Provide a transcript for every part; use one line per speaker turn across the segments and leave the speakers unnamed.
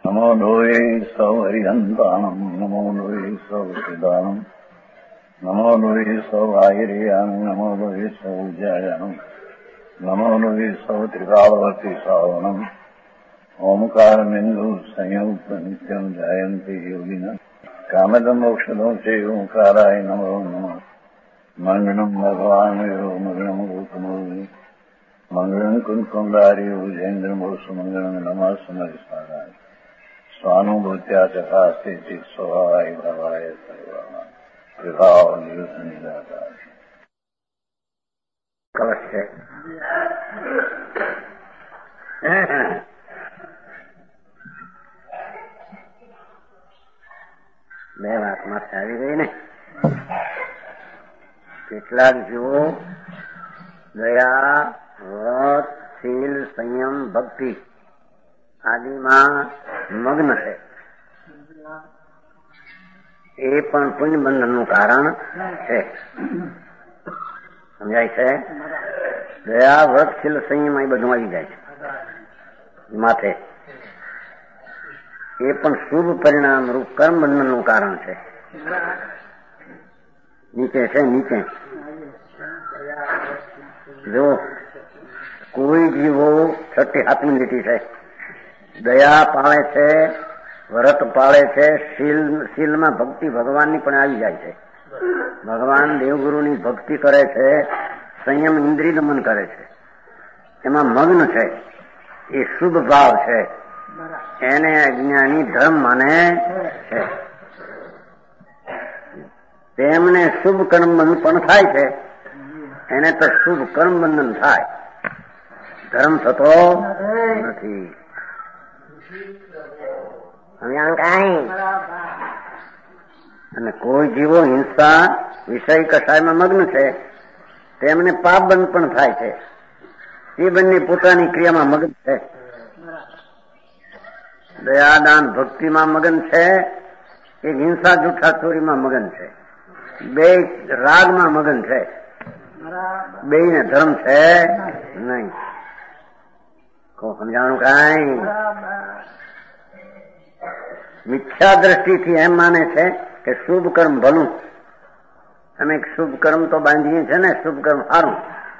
નમો લોહે સૌ હરિહંતાણમ નમો લોહે સૌ સિદાનમ નમો લોહે સૌ આયર્યાન નમો લોહે સૌ જયાનમ નમો લોહે સૌ ત્રિકાળવતી સાવનમ ઓમકાર બિંદુ સંયુક્ત નિત્યમ જાયંતી યોગિના કામદમોક્ષદો છે ઓંકારાય નમો નમઃ મંગળમ ભગવાન મંગળમ ગૌતમોર્મિ મંગળમ કુંકુંડાર્ય જૈન્દ્રમો સુમંગળમ નમઃ સમરિસ્વારાય સ્વાનુભૂત્યા ચકાસ્તે સ્વભાવાય ભાવાય સર્વાના વિભાવ નિયુત નિરાકાર
કલશ છે. બે વાત માથે આવી ગઈ ને. કેટલાક જુઓ દયા, વ્રત, શીલ, સંયમ, ભક્તિ આદિમાં મગ્ન છે. એ પણ પુણ્ય બંધનનું કારણ છે. સમજાય છે? દયા, વ્રત, શીલ, સંયમ એ બધું આવી જાય છે માથે. એ પણ શુભ પરિણામ રૂપ કર્મ બંધનનું કારણ છે. નીચે છે, નીચે જો કોઈ જીવો 37મી લીટી છે. દયા પાળે છે, વ્રત પાળે છે, શીલમાં ભક્તિ ભગવાનની પણ આવી જાય છે. ભગવાન દેવગુરુની ભક્તિ કરે છે, સંયમ ઇન્દ્રિય દમન કરે છે, એમાં મગ્ન છે. એ શુભ ભાવ છે. એને અજ્ઞાની ધર્મ માને છે. તેમને શુભ કર્મ બંધન પણ થાય છે. એને તો શુભ કર્મ બંધન થાય, ધર્મ થતો નથી. અને કોઈ જીવો હિંસા વિષય કસાયમાં મગ્ન છે, તેમને પાપ બંધ પણ થાય છે. એ બંને પોતાની ક્રિયામાં મગ્ન છે. દયાદાન ભક્તિમાં મગન છે, એક હિંસા જૂઠા ચોરીમાં મગન છે. બે રાગમાં મગન છે. બેયને ધર્મ છે નહીં. સમજાણું કાંઈ? મિથ્યા દ્રષ્ટિથી એમ માને છે કે શુભ કર્મ ભલું. અમે શુભ કર્મ તો બાંધીએ છે ને, શુભ કર્મ સારું.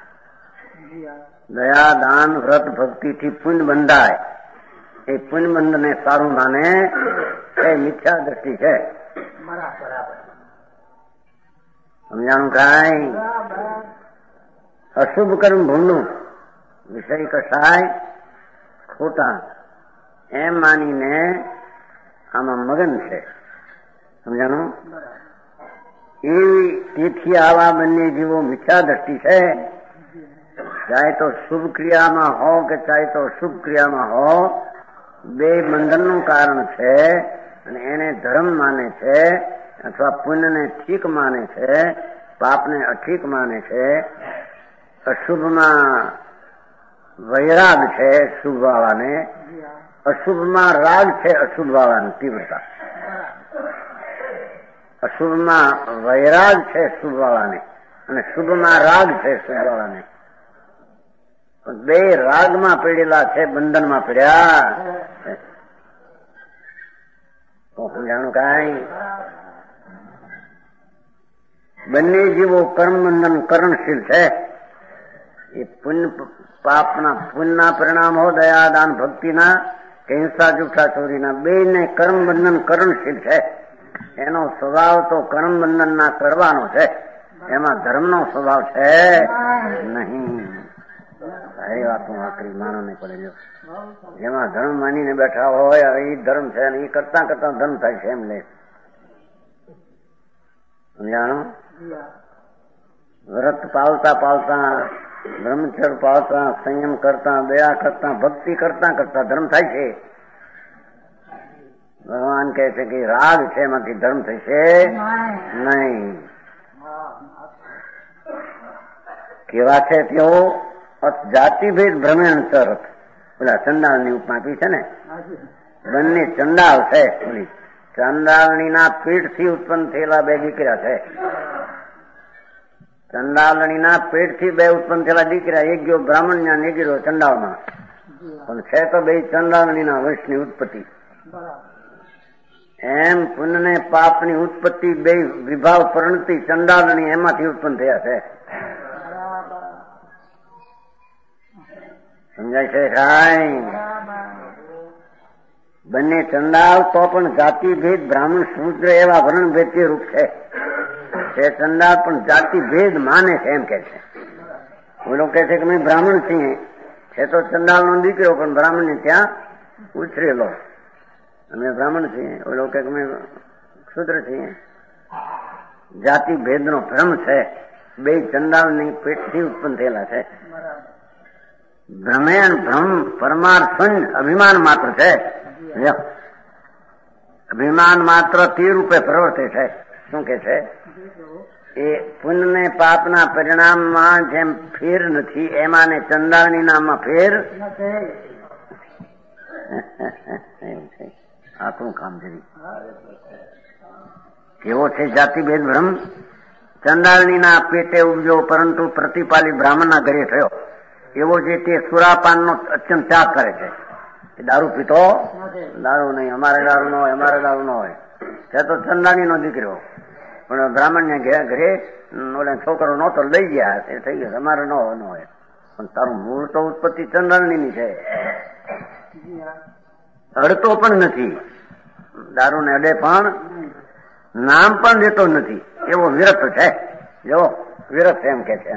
દયા, દાન, વ્રત, ભક્તિથી પુણ્ય બંધાય. એ પુણ્ય બંધને સારું માને એ મિથ્યા દ્રષ્ટિ છે. સમજાણું કાંઈ? અશુભ કર્મ ભૂંડું, વિષય કસાય ખોટા એમ માનીને આમાં મગન છે. સમજાણું? એ તેથી આવા બંને જીવો મિથ્યા દ્રષ્ટિ છે. ચાહે તો શુભ ક્રિયામાં હો કે ચાહે તો અશુભ ક્રિયામાં હો, બે બંધનનું કારણ છે. અને એને ધર્મ માને છે, અથવા પુણ્યને ઠીક માને છે, પાપને અઠીક માને છે. અશુભમાં વૈરાગ છે શુભ વાળાને, અશુભમાં રાગ છે અશુભ વાળાની તીવ્રતા. અશુભમાં વૈરાગ છે શુભ વાળાને, અને શુભમાં રાગ છે શુભ વાળાને. બે રાગમાં પડેલા છે, બંધનમાં પડ્યા. સમજાણું કાંઈ? બંને જીવો કર્મ બંધન કરણશીલ છે. એ પુણ્ય પાપના પુણ્યના પરિણામ હો, દયા, દાન, ભક્તિના કે હિંસા જૂઠા ચોરીના, બેને કર્મ બંધન કરણશીલ છે. એનો સ્વભાવ તો કર્મ બંધનના કરવાનો છે. એમાં ધર્મનો સ્વભાવ છે નહીં. સારી વાત હું આખરી માનવને પડે. જેમાં ધર્મ માનીને બેઠા હોય, એ ધર્મ છે ને, એ કરતા કરતા ધર્મ થાય છે એમ લે. સમજાણું? વ્રત પાલતા પાલતા, બ્રહ્મચર્ય પાલતા, સંયમ કરતા, દયા કરતા, ભક્તિ કરતા કરતા ધર્મ થાય છે. ભગવાન કહે છે કે રાગ છે એમાંથી ધર્મ થશે નહીં. કેવા છે તેઓ જાતિભેદ ભ્રમેણ તરફ. પેલા ચંડાળની ઉપમા આપી છે ને, બંને ચંડાળ છે. ચંડાળણીના પેટથી ઉત્પન્ન થયેલા બે દીકરા છે. ચંડાલણીના પેટથી બે ઉત્પન્ન થયેલા દીકરા, એક ગયો બ્રાહ્મણના ને એક ગયો ચંડાળમાં. પણ છે તો બે ચંડાલણીના વંશની ઉત્પત્તિ. એમ પુણ્ય ને પાપની ઉત્પત્તિ બે વિભાવ પરિણતિ ચંડાલની એમાંથી ઉત્પન્ન થયા છે. સમજાય છે કાંઈ? બંને ચંડાલ તો પણ જાતિભેદ બ્રાહ્મણ શૂદ્ર એવા વર્ણભેદથી રૂપ છે. તે ચંડાલ પણ જાતિભેદ માને છે એમ કે છે. ઓલો કે છે કે અમે બ્રાહ્મણ છીએ, છે તો ચંડાલ નો દીકરો પણ બ્રાહ્મણ ને ત્યાં ઉછરેલો. અમે બ્રાહ્મણ છીએ, ઓલો કે અમે શૂદ્ર છીએ. જાતિ ભેદ નો ભ્રમ છે. બે ચંડાલ ની પેટથી ઉત્પન્ન થયેલા છે. ભ્રમે ભ્રમ પરમાર્થ અભિમાન માત્ર છે. અભિમાન માત્ર તે રૂપે પ્રવર્તે છે. શું કે છે? એ પુણ્ય ને પાપના પરિણામમાં જેમ ફેર નથી, એમાં ને ચંડાળની નામમાં ફેર આપણું કામ છે. કેવો છે જાતિભેદ ભ્રમ? ચંડાળની ના પેટે ઉપજો પરંતુ પ્રતિપાલી બ્રાહ્મણના ઘરે થયો. એવો જે તે સુરાપાનનો અત્યંત ત્યાગ કરે છે. દારૂ પીતો દારૂ નહીં, અમારે દારૂ ન હોય, અમારે દારૂ ન હોય. છે તો ચંદાણી નો દીકરો, પણ બ્રાહ્મણ ને ઘરે ઓલા છોકરો નહોતો લઈ ગયા, એ થઈ ગયો. અમારે ન હોય. પણ તારું મૂળ તો ઉત્પત્તિ ચંદાણી ની છે. અડતો પણ નથી, દારૂ ને અડે પણ નામ પણ લેતો નથી. એવો વિરત છે. જો વિરત એમ કે છે.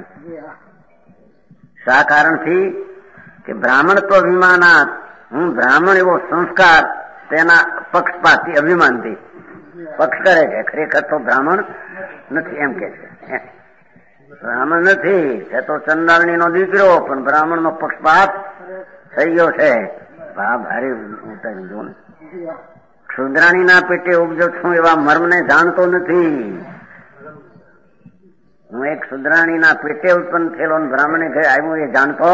શા કારણથી? કે બ્રાહ્મણ તો અભિમાનાત, હું બ્રાહ્મણ એવો સંસ્કાર તેના પક્ષપાતી અભિમાનથી પક્ષ કરે છે. ખરેખર તો બ્રાહ્મણ નથી એમ કે છે. બ્રાહ્મણ નથી, છે તો ચંદાલની નો દીકરો, પણ બ્રાહ્મણ નો પક્ષપાત થઈ ગયો છે. ભારે ઉતારી જો ને. ક્ષુદ્રાણી ના પેટે ઉપજો છું એવા મર્મને જાણતો નથી. હું એક શુદ્રાણી ના પેટે ઉત્પન્ન થયેલો બ્રાહ્મણે ઘરે આવ્યું એ જાણતો.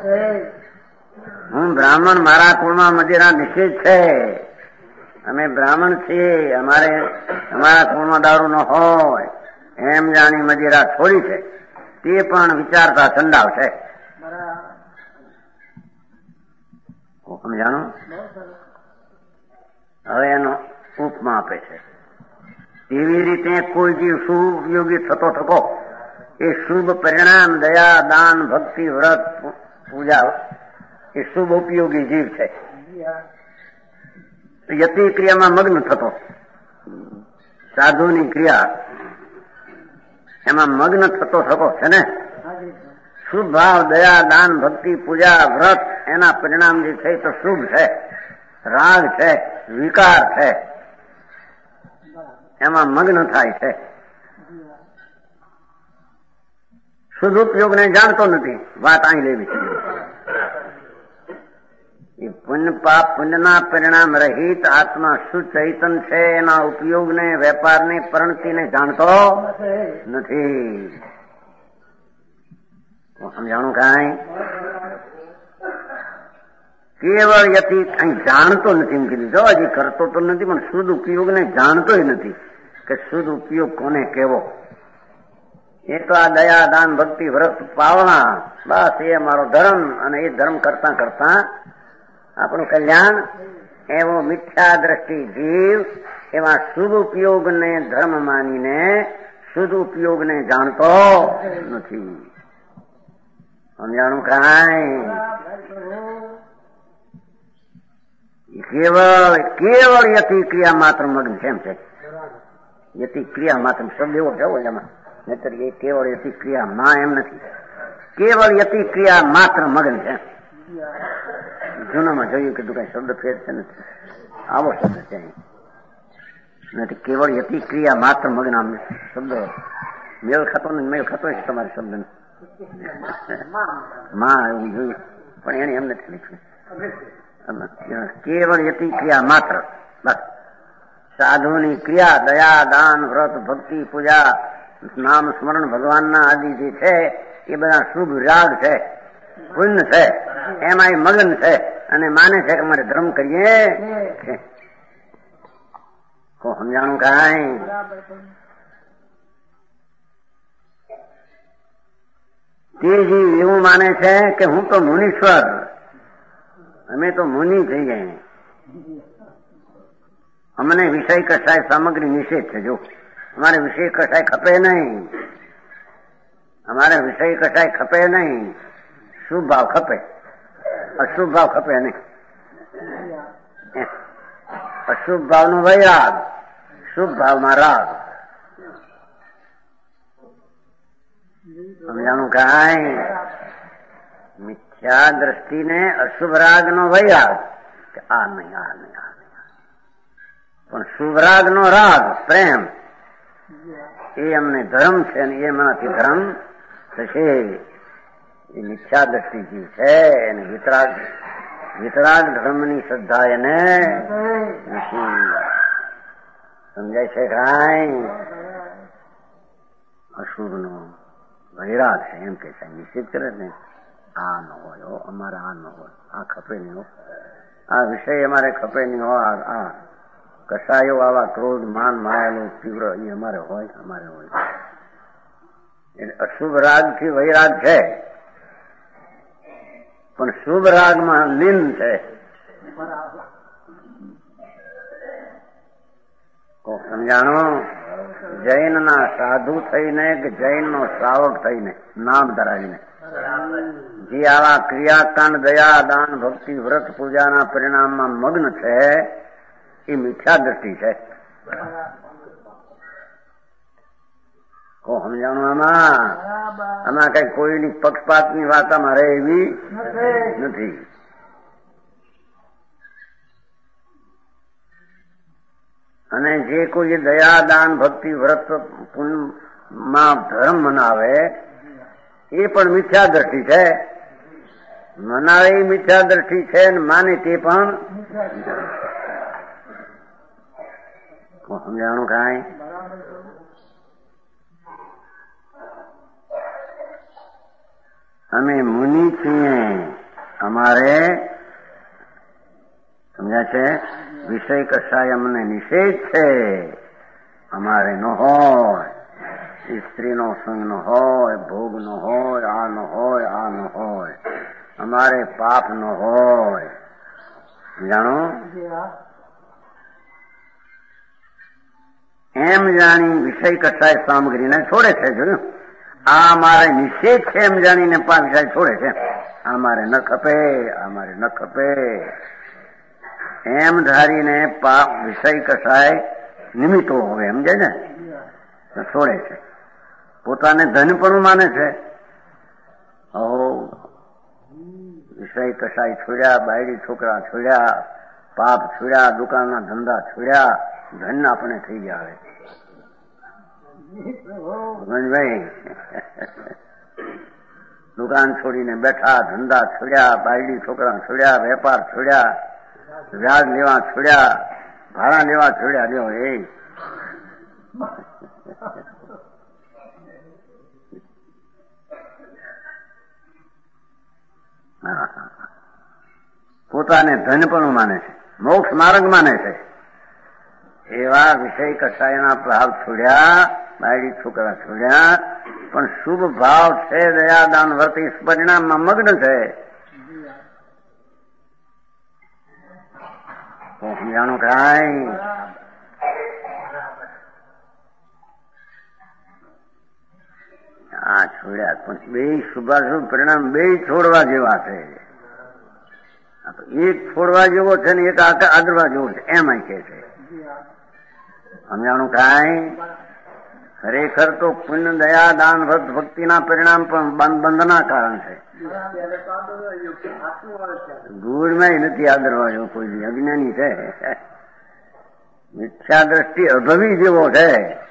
હું બ્રાહ્મણ, મારા કુળમાં મદિરા નિષેધ છે. અમે બ્રાહ્મણ છીએ, અમારા કુળમાં દારૂ ન હોય એમ જાણી મદિરા છોડી છે. તે પણ વિચારતા ચંડાળ છે. સમજાણું? હવે એનો ઉપમા આપે છે. એવી રીતે કોઈ જીવ શુભ ઉપયોગી થતો થકો એ શુભ પરિણામ દયા દાન ભક્તિ વ્રત પૂજા એ શુભ ઉપયોગી જીવ છે. યતિ ક્રિયામાં મગ્ન થતો, સાધુની ક્રિયા એમાં મગ્ન થતો થકો છે ને. શુભ ભાવ દયા દાન ભક્તિ પૂજા વ્રત એના પરિણામ જે છે તો શુભ છે. રાગ છે, વિકાર છે, એમાં મગ્ન થાય છે. સદુપયોગને જાણતો નથી. વાત અહીં લેવી છે. એ પુણ્ય પાપ પુણ્યના પરિણામ રહિત આત્મા સુચૈતન છે. એના ઉપયોગને, વેપારને, પરિણતિને જાણતો નથી. સમજાણું કાંઈ? કેવળ યતિ અહીં જાણતો નથી એમ કીધું. જો હજી કરતો તો નથી, પણ શુદ્ધ ઉપયોગને જાણતોય નથી કે શુદ્ધ ઉપયોગ કોને કેવો. એ તો આ દયા દાન ભક્તિ વ્રત પાવના બસ એ અમારો ધર્મ, અને એ ધર્મ કરતા કરતા આપણું કલ્યાણ. એવો મિથ્યા દ્રષ્ટિ જીવ એવા શુભ ઉપયોગને ધર્મ માનીને શુદ્ધ ઉપયોગને જાણતો નથી. સમજાણું કાંઈ? કેવળ યતિ ક્રિયા માત્ર મગ્ન છે એમ છે. યતિ ક્રિયા માત્ર શબ્દ એવો છે એમાં, નહીતર એ કેવળ યતિ ક્રિયા માં એમ નથી. કેવળ યતિ ક્રિયા માત્ર મગ્ન છે. જૂનામાં જોયું કીધું કઈ શબ્દ ફેર છે નથી. આવો શબ્દ છે નથી. કેવળ યતિ ક્રિયા માત્ર મગ્ન. આમ શબ્દ મેળ ખાતો ને મેળ ખાતો છે તમારે શબ્દ માં એવું જોયું, પણ એને એમ નથી લખ્યું. કેવળ યતિ ક્રિયા માત્ર બસ. સાધુની ક્રિયા દયા દાન વ્રત ભક્તિ પૂજા નામ સ્મરણ ભગવાનના આદિ જે છે એ બધા શુભ રાગ છે, પુણ્ય છે, એમાં મગન છે. અને માને છે કે અમારે ધર્મ કરીએ છે. સમજાણું કાંઈ? તે જીવ એવું માને છે કે હું તો મુનીશ્વર, અમે તો મુનિ થઈ ગયા. અમને વિષય કસાય સામગ્રી નિષેધ છે. જો અમારે વિષય કસાય ખપે નહીં, અમારે વિષય કસાય ખપે નહીં. શુભ ભાવ ખપે, અશુભ ભાવ ખપે નહીં. અશુભ ભાવનો વૈરાગ, શુભ ભાવમાં રાગ. સમજાણું કાંઈ? મિથ્યા દ્રષ્ટિને અશુભ રાગનો વૈરાગ, આ નહીં, આ નહીં, આ નહીં. પણ શુભ રાગનો રાગ પ્રેમ, એ અમને ધર્મ છે અને એમાંથી ધર્મ થશે. એ મિથ્યા દ્રષ્ટિ છે એને વિતરાગ ધર્મની શ્રદ્ધા એને નથી. સમજાય છે કાંઈ? અશુભનો વૈરાગ છે એમ કે છે, નિશ્ચિત કરે ને આ ન હોય, અમારે આ ન હોય, આ ખપે નહીં હો, આ વિષય અમારે ખપે નહીં હો, આ કસાયો આવા ક્રોધ માન માયેલો તીવ્ર એ અમારે હોય, અમારે હોય. એટલે અશુભ રાગથી વૈરાગ છે, પણ શુભ રાગમાં લીન છે. સમજાણો? જૈનના સાધુ થઈને કે જૈનનો શ્રાવક થઈને નામ ધરાવીને જે આવા ક્રિયાકાંડ, દયા, દાન, ભક્તિ, વ્રત, પૂજાના પરિણામમાં મગ્ન છે એ મિથ્યા દ્રષ્ટિ છે. સમજાણું? આમાં કઈ કોઈની પક્ષપાતની વાત આમાં રહે એવી નથી. અને જે કોઈ દયા, દાન, ભક્તિ, વ્રત, પુણ્યમાં ધર્મ મનાવે એ પણ મિથ્યા દ્રષ્ટિ છે. મનાવે એ મિથ્યા દ્રષ્ટિ છે અને માને તે પણ. સમજાણું કાંઈ? અમે મુનિ છીએ, અમારે સમજ્યા છે વિષય કસાય અમને નિષેધ છે. અમારે ન હોય, સ્ત્રીનો સંગ ન હોય, ભોગ ન હોય, આ ન હોય, આ ન હોય, અમારે પાપ ન હોય. જાણો? એમ જાણી વિષય કસાય સામગ્રીને છોડે છે. જોયું? આ અમારે નિષેધ છે એમ જાણીને વિષય છોડે છે. અમારે ન ખપે, અમારે ન ખપે એમ ધારીને પાપ વિષય કસાય નિમિત્તો હોય સમજે ને છોડે છે. પોતાને ધન પણ માને છે. વિષય કસાય છોડ્યા, બાયડી છોકરા છોડ્યા, પાપ છોડ્યા, દુકાનના ધંધા છોડ્યા, ધન આપણે થઈ જાય. ભાઈ દુકાન છોડીને બેઠા, ધંધા છોડ્યા, બાયડી છોકરા છોડ્યા, વેપાર છોડ્યા, વ્યાજ લેવા છોડ્યા, ભાડા લેવા છોડ્યા. લ્યો એ પોતાને ધન પણ માને છે, મોક્ષ માર્ગ માને છે. એવા વિષય કસાયના ભાવ છોડ્યા, બાયડી છોકરા છોડ્યા, પણ શુભ ભાવ છે, દયા, દાન, વ્રત પરિણામમાં મગ્ન છે. સમજાણું કાંઈ? આ છોડ્યા પણ બે શુભાશુભ પરિણામ બે છોડવા જેવા છે. એક છોડવા જેવો છે ને એક આગળવા જેવો છે એમ કે છે. સમજાણું કાંઈ? ખરેખર તો પુણ્ય, દયા, દાન, વ્રત, ભક્તિના પરિણામ પણ બંધના કારણ છે. ગુણમાં નથી આદરવા જેવો કોઈ અજ્ઞાની છે. મિથ્યા દ્રષ્ટિ અભવી જેવો છે.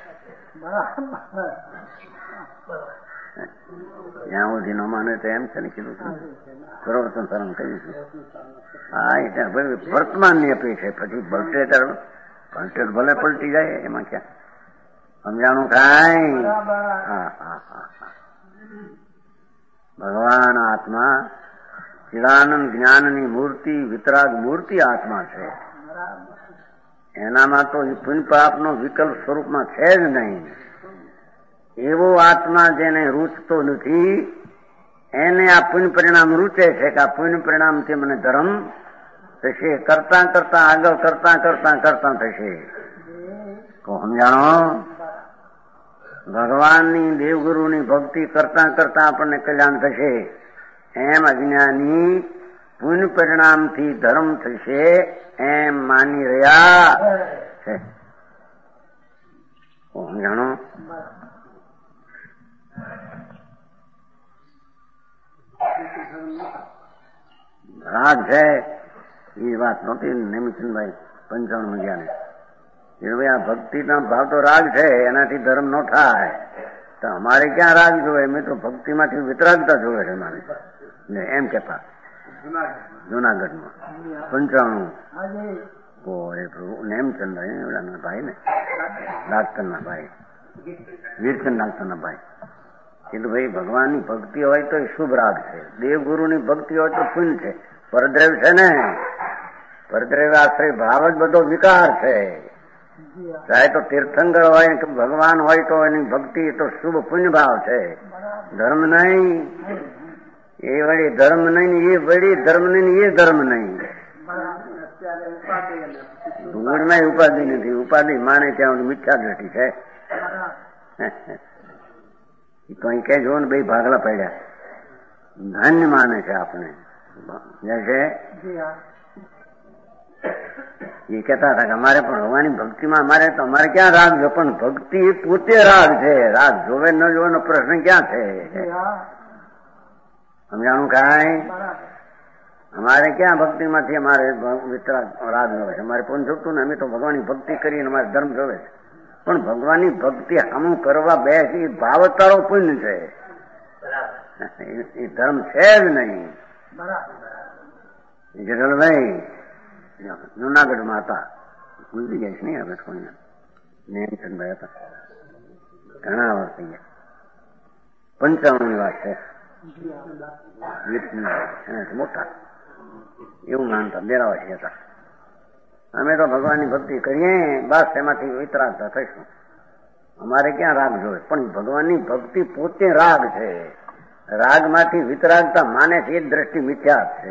જ્યાં સુધી ન માને તો એમ છે ને કીધું પ્રવર્તન શરણ કર્યું છે. હા એ વર્તમાનની અપેક્ષા પછી પલટે ભલે પલટી જાય એમાં ક્યાં. સમજાણું કાંઈ? ભગવાન આત્મા ચિદાનંદ જ્ઞાનની મૂર્તિ, વિતરાગ મૂર્તિ આત્મા છે. એનામાં તો પુણ્ય પાપનો વિકલ્પ સ્વરૂપમાં છે જ નહીં. એવો આત્મા જેને રૂચતો નથી એને આ પુણ્ય પરિણામ રૂચે છે કે આ પુણ્ય પરિણામથી મને ધર્મ થશે, કરતા કરતા આગળ કરતા કરતા કરતા થશે. તો સમજાણો, ભગવાનની દેવગુરુની ભક્તિ કરતા કરતા આપણને કલ્યાણ થશે. એમ અજ્ઞાની પુણ્ય પરિણામથી ધર્મ થશે એમ માની રહ્યા છે. સમજાણો, રાગ છે એ વાત નહોતી નેમિચંદભાઈ 95 ગયા ને એ ભાઈ આ ભક્તિના ભાવ તો રાગ છે, એનાથી ધર્મ ન થાય. તો અમારે ક્યાં રાગ જોવે? મેં તો ભક્તિમાંથી વિતરાગતા જોવે છે મારે એમ કેતા જુનાગઢમાં 95. ઓરે પ્રભુ નેમચંદભાઈ એવડાના ભાઈ ને ડાક્ટરના ભાઈ વીરચંદ ડાક્ટરના ભાઈ કીધું ભાઈ ભગવાનની ભક્તિ હોય તો શુભ રાગ છે, દેવગુરુની ભક્તિ હોય તો પુણ્ય છે. પરદ્રવ છે ને, પરદ્રવ આશ્રય ભાવ જ બધો વિકાર છે. ચાહે તો તીર્થંકર હોય કે ભગવાન હોય તો એની ભક્તિ તો શુભ પુણ્ય ભાવ છે, ધર્મ નહીં. એ વળી ધર્મ નહીં, એ વળી ધર્મ નહીં, એ ધર્મ નહીં. ધૂળમાં ઉપાધિ નથી, ઉપાધિ માને ત્યાં મિથ્યા દ્રષ્ટિ છે. તો અહીં કઈ જોવો ને બે ભાગલા પડ્યા, ધન્ય માને છે આપણે. એ કહેતા હતા કે અમારે પણ ભગવાનની ભક્તિમાં અમારે ક્યાં રાગ જો, પણ ભક્તિ પોતે રાગ છે. રાગ જોવે ન જોવાનો પ્રશ્ન ક્યાં છે? સમજાણું કાંઈ? અમારે ક્યાં ભક્તિમાંથી અમારે વિતરાગ રાગ જોવે છે? અમારે પણ જોતું ને, અમે તો ભગવાનની ભક્તિ કરીને અમારે ધર્મ જોવે છે. પણ ભગવાનની ભક્તિ હમ કરવા બેસી ભાવતારો પુણ્ય છે, એ ધર્મ છે જ નહીં. જગલભાઈ જુનાગઢમાં હતા, ભૂલી જાય છે નહીં હવે કોઈને. નેમચંદભાઈ હતા, ઘણા વર્ષ થઈ ગયા, 95 વાત છે. મોટા એવું માનતા દેરાવાસી હતા. અમે તો ભગવાનની ભક્તિ કરીએ બસ એમાંથી વિતરાગતા થઈશું, અમારે ક્યાં રાગ જોવે? પણ ભગવાનની ભક્તિ પોતે રાગ છે, રાગમાંથી વિતરાગતા માને છે એ દ્રષ્ટિ મિથ્યા છે.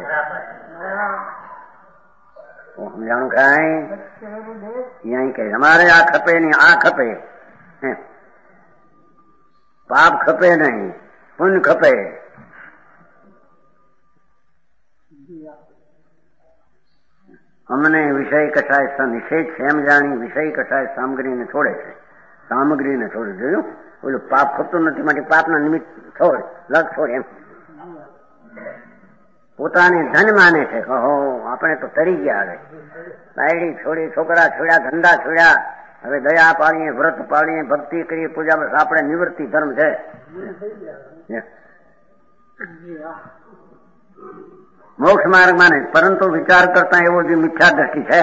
સમજાણું કાંઈ? અહીં કે અમારે આ ખપે નહીં, આ ખપે, પાપ ખપે નહીં, પુણ્ય ખપે. અમને વિષય કસાય નિષેધ છે એમ જાણી વિષય કસાય સામગ્રીને છોડે છે, સામગ્રીને છોડે. જોયું, ઓલું પાપ ખપતું નથી માટે પાપના નિમિત્ત છોડ, લગ છોડ એમ પોતાને ધન માને છે. કહો આપણે તો તરી ગયા, હવે બાયડી છોડી, છોકરા છોડ્યા, ધંધા છોડ્યા, હવે દયા પાડીએ, વ્રત પાડીએ, ભક્તિ કરીએ, પૂજા, બસ આપણે નિવૃત્તિ ધર્મ છે. મોક્ષ માર્ગ માને, પરંતુ વિચાર કરતા એવો જે મિથ્યા દ્રષ્ટિ છે,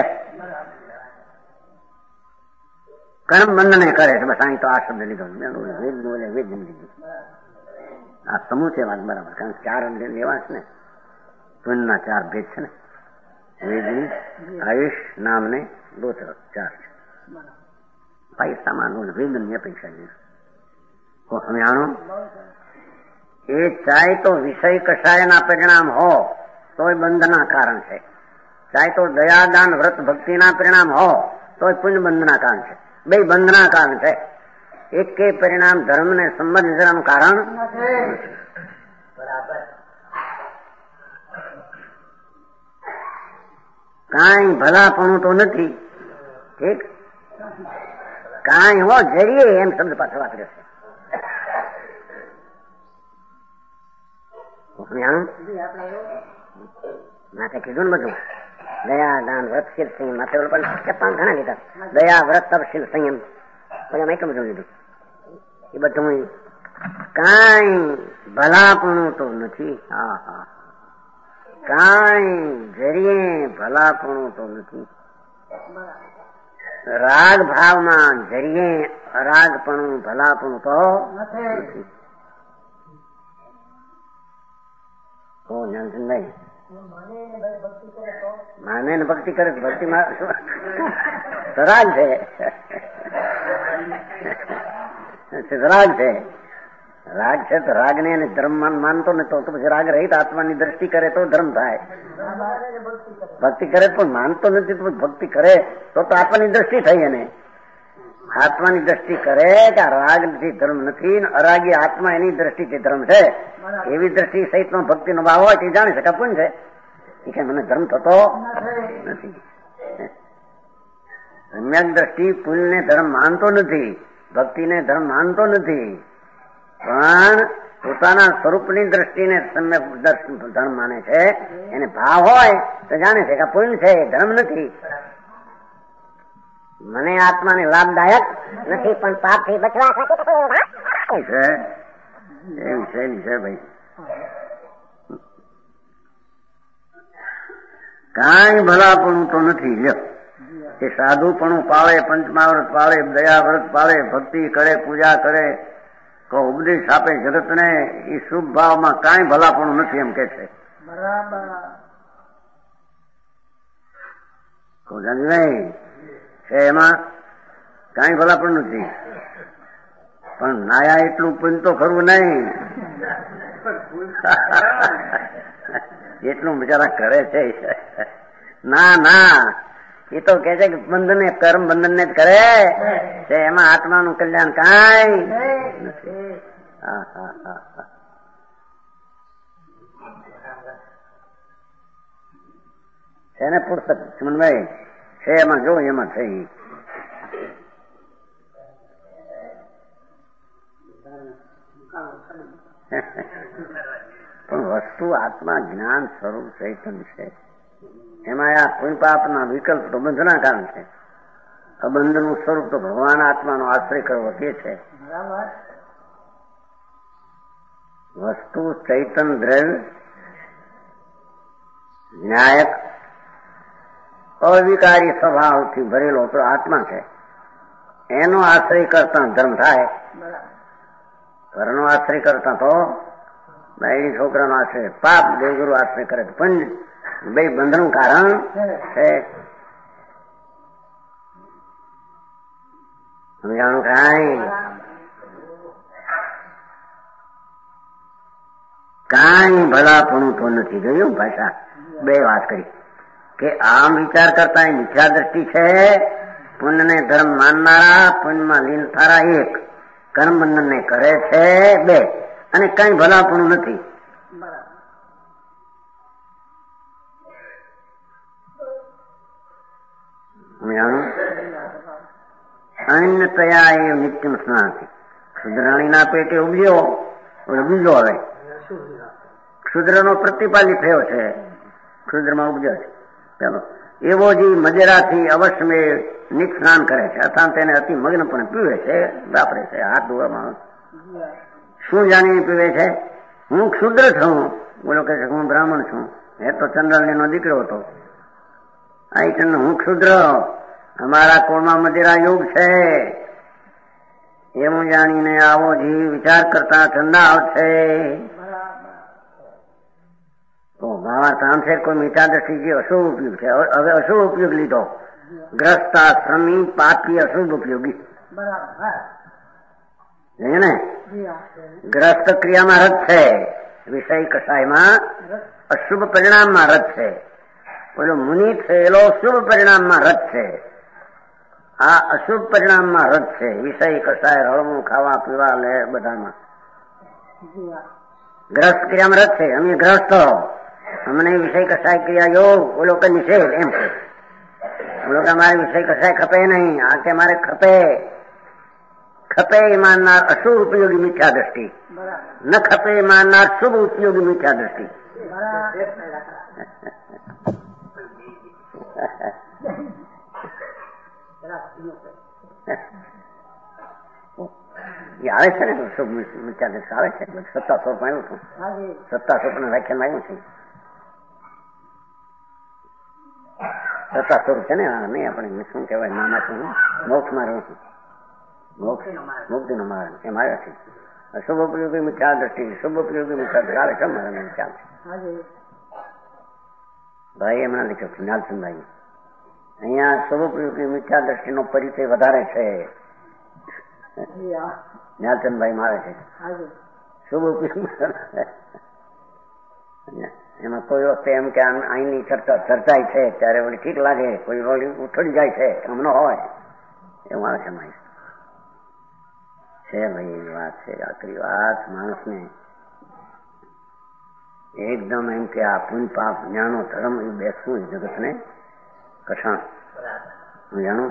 કર્મ બંધને કરે છે. બસ અહીં તો આ શબ્દ લીધો, વેદ લીધું. આ સમૂહ છે વાત બરાબર, કારણ કે 4 લેવા છે ને, પુણ્યના 4 ભેદ છે ને, વેદની, આયુષ, નામને, ગોત્ર 4 છે. પૈસામાં વેદની અપેક્ષા છે. સમજાણો, એ ચાહે તો વિષય કશાયના પરિણામ હો તોય બંધના કારણ છે, ચાહે તો દયાદાન વ્રત ભક્તિના પરિણામ હો તોય પુણ્ય બંધના કારણ છે. બે બંધના કારણ છે, એક કે પરિણામ ધર્મને સંબંધ જવાનું કારણ. કાંઈ ભલાપણું તો નથી, ઠીક, કાંઈ હો જરીએ એમ શબ્દ પાછો વાપર્યો છે. માથે કીધું ને બધું, દયા દાન વ્રત શીલ સંયમ, માથે પણ ઘણા લીધા, દયા વ્રત તપ શીલ સંયમ, બધા એટલું બધું લીધું. એ બધું કાંઈ ભલાપણું તો નથી. હા હા, કાંઈ જરીએ ભલાપણું તો નથી. રાગ ભાવમાં જરીએ અરાગપણું ભલાપણું તો નથી. જ્ઞાનચંદભાઈ માને ને ભક્તિ કરે, ભક્તિમાં રાગ છે, રાગ છે. રાગ છે તો રાગને એને ધર્મ માનતો ને તો પછી રાગ રહિત આત્માની દ્રષ્ટિ કરે તો ધર્મ થાય. ભક્તિ કરે પણ માનતો નથી તો ભક્તિ કરે તો આત્માની દ્રષ્ટિ થઈ. એને આત્માની દ્રષ્ટિ કરે કે આ રાગથી ધર્મ નથી, અરાગી આત્મા એની દ્રષ્ટિથી ધર્મ છે, એવી દ્રષ્ટિ સહિતનો ભક્તિનો ભાવ હોય તે જાણી શકે પુણ્ય છે. એ કે મને ધર્મ થતો નથી. સમ્યક દ્રષ્ટિ પુણ્યને ધર્મ માનતો નથી, ભક્તિને ધર્મ માનતો નથી, પણ પોતાના સ્વરૂપની દ્રષ્ટિને સમ્યક ધર્મ માને છે. એને ભાવ હોય તો જાણે છે કે પુણ્ય છે, ધર્મ નથી. મને આત્માને લાભદાયક નથી પણ પાપથી બચવા છે. એ વિષયની છે ભાઈ. કાંઈ ભલાપણું તો નથી. લ્યો એ સાધુપણું પાળે, પંચમાવ્રત પાળે, દયાવ્રત પાળે, ભક્તિ કરે, પૂજા કરે, કો ઉપદેશ આપે જગતને, એ શુભ ભાવમાં કાંઈ ભલાપણું નથી એમ કે છે. નહીં છે એમાં કાંઈ ભલાપણ નથી. પણ નાયા એટલું પુણ્ય તો ખરું નહીં એટલું બિચારા કરે છે. ના ના, એ તો કે છે કે બંધને કર્મ બંધનને જ કરે છે, એમાં આત્માનું કલ્યાણ કાંઈ નથી. છે ને પુસ્તક સુમનભાઈ છે, એમાં જો એમાં થઈ. પણ વસ્તુ આત્મા જ્ઞાન સ્વરૂપ ચૈતન્ય છે. એમાં આ પુણ્ય પાપના વિકલ્પ તો બંધના કારણ છે. અબંધનું સ્વરૂપ તો ભગવાન આત્માનો આશ્રય કરવો તે છે. વસ્તુ ચૈતન્ય દ્રવ્ય ન્યાયક અવિકારી સ્વભાવથી ભરેલો તો આત્મા છે. એનો આશ્રય કરતા ધર્મ થાય. ઘરનો આશ્રય કરતા તો બાયડી છોકરાનો આશ્રય પાપ, દેવગુરુ આશ્રય કરે તો પુણ્ય. બે બંધનું કારણ છે. સમજાણું કાંઈ ભલાપણું તો નથી. જોયું ભાષા બે વાત કરી કે આમ વિચાર કરતા મિથ્યા દ્રષ્ટિ છે. પુણ્યને ધર્મ માનનારા, પુણ્યમાં લીન થારા એક, કર્મ બંધનને કરે છે બે, અને કઈ ભલાપણું નથી. અન્ય તયા એ નિત્યમ સ્નાથી. ક્ષુદ્રાણીના પેટે ઉગ્યો બીજો હવે ક્ષુદ્રનો પ્રતિપાલી થયો છે, ક્ષુદ્રમાં ઉપજ્યો છે પેલો. એવો જે મજેરાથી અવશ્ય નિત સ્નાન કરે છે, અથવા તેને અતિ મગ્ન પણ પીવે છે, વાપરે છે. હાથ ધોવામાં શું જાણીને પીવે છે? હું ક્ષુદ્ર છું. બોલો કે હું બ્રાહ્મણ છું. એ તો ચંદ્રલીનો દીકરો હતો. હું ક્ષુદ્ર, અમારા કોળમાં મદિરા યોગ છે એવું જાણીને આવો જીવ વિચાર કરતા ચંદાવ છે. તો ભાવાર્થ આમ છે કોઈ મીઠા દ્રષ્ટિ જે અશુભ ઉપયોગ છે. હવે અશુભ ઉપયોગ લીધો. ગ્રસ્તાશ્રમી પાપી અશુભ ઉપયોગી ને. ગ્રસ્ત ક્રિયામાં રત છે, વિષય કસાયમાં અશુભ પરિણામમાં રત છે. પેલો મુનિ થયેલો શુભ પરિણામમાં રત છે. આ અશુભ પરિણામમાં રત છે. વિષય કસાય, હળવું ખાવા પીવા લે બધામાં ગ્રસ્ત ક્રિયામાં રત છે. અમે ગ્રસ્ત, અમને વિષય કસાય ક્રિયા યોગ, બોલો કે નિષેધ એમ છે. બોલો કે અમારે વિષય કસાય ખપે નહીં. આ કે મારે ખપે. ખપે એ માનનાર અશુભ ઉપયોગી મિથ્યા દ્રષ્ટિ, ન ખપે એ માનનાર શુભ ઉપયોગી મિથ્યા દ્રષ્ટિ. એ આવે છે ને શુભ મિથ્યા દ્રષ્ટિ આવે છે. સત્તા સ્વરૂપ આવ્યું છું, સત્તા સ્વરૂપના વ્યાખ્યાન આવ્યું છે. સત્તા સ્વરૂપ છે ને. નહીં આપણે શું કહેવાય, નાના છું, મોક્ષમાં રહું છું, મુક્તિનો માર્ગ એમ આવ્યા છે. શુભ ઉપયોગી મિથ્યા દ્રષ્ટિ, શુભ ઉપયોગી મિથ્યા દ્રષ્ટિ આવે છે. મારા ખ્યાલ છે ભાઈ હમણાં લખ્યો છે નાલચંદભાઈ. અહીંયા શુભ ઉપયોગી મિથ્યા દ્રષ્ટિનો પરિચય વધારે છે. નાલચંદભાઈ મારે છે. શુભ ઉપયોગ એમાં કોઈ વખતે એમ કે અહીંની ચર્ચાય છે ત્યારે વળી ઠીક લાગે, કોઈ વળી ઉઠડી જાય છે હમણાં હોય એવું મારે છે ભાઈ એવી વાત છે. આખરી વાત માણસને એકદમ એમ કે આ પુન પાપ જ્ઞાનો ધર્મ એ બેસવું જગતને કઠણ જાણો.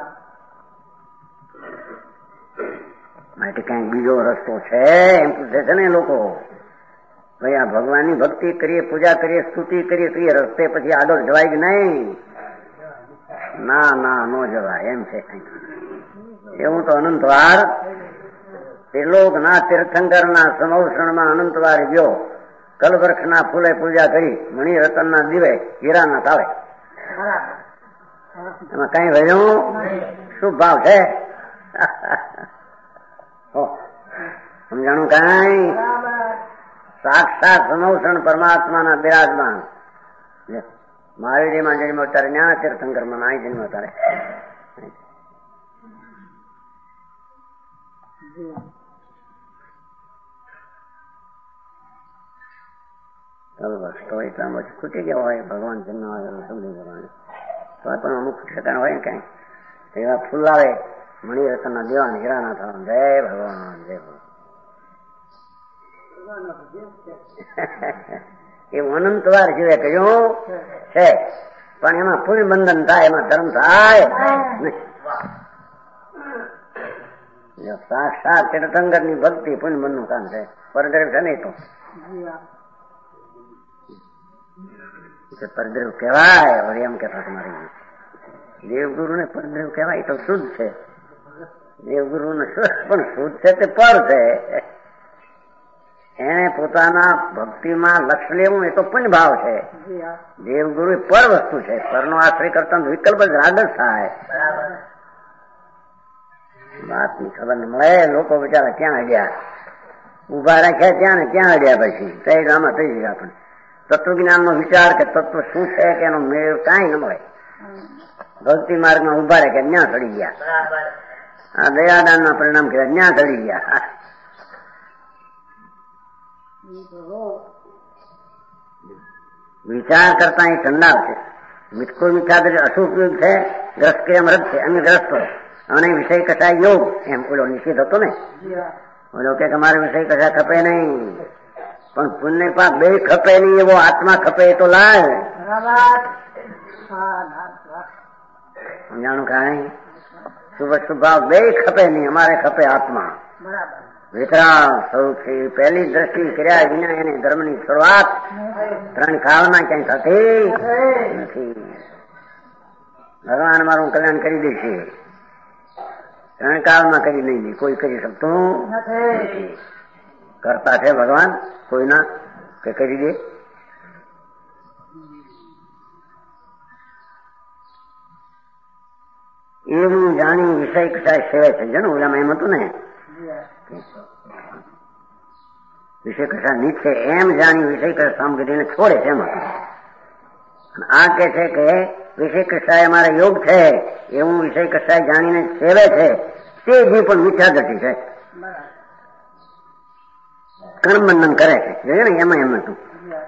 માટે કઈ બીજો રસ્તો છે એમ પૂછે છે ને લોકો. ભાઈ આ ભગવાનની ભક્તિ કરીએ, પૂજા કરીએ, સ્તુતિ કરીએ તો એ રસ્તે પછી આગળ જવાય જ નહીં. ના ના ન જવાય એમ છે. એવું તો અનંતવાર ત્રિલોકના તીર્થંકરના સમૌષણમાં અનંતવાર ગયો, કલવૃક્ષના ફૂલે પૂજા કરી, મણિરતનના દીવે હીરાના તાવે. એમાં કઈ રહ્યું? શું ભાવ છે? સમજાણું? કઈ સાક્ષાત સમૌષણ પરમાત્માના બિરાજમાન મહાવીરમાં જન્મ અવતારે, જ્ઞાન તીર્થંકરમાં અહીં જન્મ અવતારે. તો એટલા પછી ખૂટી ગયા હોય ભગવાન જન્મ સમજી જવાનું તો પણ અમુક ઠેકાણ હોય ને કઈ એવા ફૂલ આવે મણિરત્નના દેવાન હીરાના થવા. જય ભગવાન જય ભગવાન. એવું અનંતવાર જીવે કહ્યું છે પણ એમાં પુણ્ય બંધન થાય, એમાં ધર્મ થાય નહીં. સાક્ષાત તીર્થંકર ની ભક્તિ પુણ્ય બંધ નું કામ છે. પરદ્રવ છે નહીં તો પરદ્રવ કહેવાય. વળી એમ કહેતા તમારી દેવગુરુ ને પરદ્રવ કહેવાય તો શુદ્ધ છે. દેવગુરુ ને પણ શુદ્ધ છે તે પર છે. એને પોતાના ભક્તિમાં લક્ષ્ય લેવું એ તો પુણ્ય ભાવ છે. દેવગુરુ એ પર વસ્તુ છે. પરનો આશ્રય કરતા વિકલ્પ જ રાગ જ થાય. વાતની ખબર ન મળે. લોકો બિચારા ક્યાં અડ્યા, ઉભા રાખ્યા ત્યાં ને ત્યાં અડ્યા. પછી કઈ આમાં થઈ ગયા. પણ તત્વજ્ઞાન નો વિચાર કે તત્વ શું છે કે એનો મેળ કાંઈ ન મળે. ભક્તિ માર્ગમાં ઉભા રહે કે ન્યા ચડી ગયા. આ દયાદાન ના પરિણામ કહેવાય ન્યા ચડી ગયા. વિચાર કરતા એ ઠંડા છે. મીઠકો મીઠા અશુભ ઉપયોગ છે. ગ્રસ્ત કે અમૃત છે. અન્ય ગ્રસ્ત અને વિષય કશા યોગ એમ ઓલો નિષેધ હતો ને. ઓલો કે અમારે વિષય કશા ખપે નહીં, પણ પુણ્ય પાપ બે ખપે નહીં એવો આત્મા ખપે એ તો લાય. સમજાણું? કાંઈ શુભ શુભાવ બે ખપે નહીં, અમારે ખપે આત્મા. વિતરાગ સ્વરૂપથી પહેલી દ્રષ્ટિ કર્યા વિના એને ધર્મની શરૂઆત ત્રણ કાળમાં ક્યાંય થતી નથી. ભગવાન મારું કલ્યાણ કરી દેશે, ત્રણ કાળમાં કરી નહીં દે. કોઈ કરી શકતું નથી. કરતા છે ભગવાન કોઈના કે કરી દે? એવું જાણી વિષય કસાય સેવે છે. જણ ઓલામાં એમ હતું ને વિષય કશા નીચે એમ જાણી વિષય કશા સામગ્રીને છોડે છે. એમ આ કે છે કે વિષય કશાય અમારા યોગ છે એવું વિષય કશાય જાણીને સેવે છે તે જે પણ મિથ્યાગતિ છે. કર્મ બંધન કરે છે ને એમાં એમ હતું.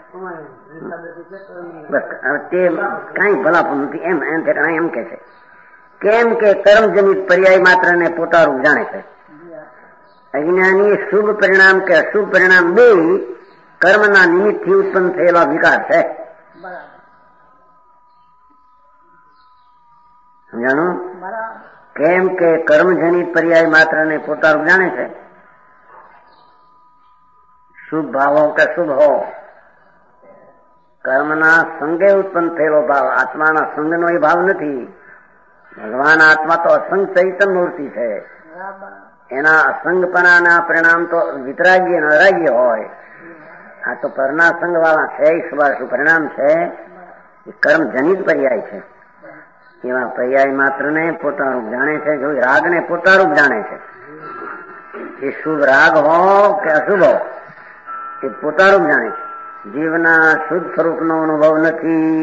બસ તે કઈ ભલાપણ નથી. એમ એમ કે છે કેમ કે કર્મજનિત પર્યાય માત્ર ને પોતાનું જાણે છે. અજ્ઞાની શુભ પરિણામ કે અશુભ પરિણામ બે કર્મના નિમિત્તથી ઉત્પન્ન થયેલા વિકાર છે. સમજાણું? કેમ કે કર્મજનિત પર્યાય માત્ર ને પોતાનું જાણે છે. શુભ ભાવો કે શુભ હો કર્મના સંગે ઉત્પન્ન થયેલો ભાવ, આત્માના સંગનો એ ભાવ નથી. ભગવાન આત્મા તો અસંગ ચૈતન્ય મૂર્તિ છે. એના અસંગપણાના પરિણામ તો વિતરાગી અને અરાગ્ય હોય. આ તો પરના સંગ વાળા છે. શું પરિણામ છે? એ કર્મજનિત પર્યાય છે. એવા પર્યાય માત્ર ને પોતાનું જાણે છે. જો રાગને પોતાનું જાણે છે એ શુભ રાગ હો કે અશુભ હો એ પોતાનું જાણે છે. જીવના શુદ્ધ સ્વરૂપનો અનુભવ નથી.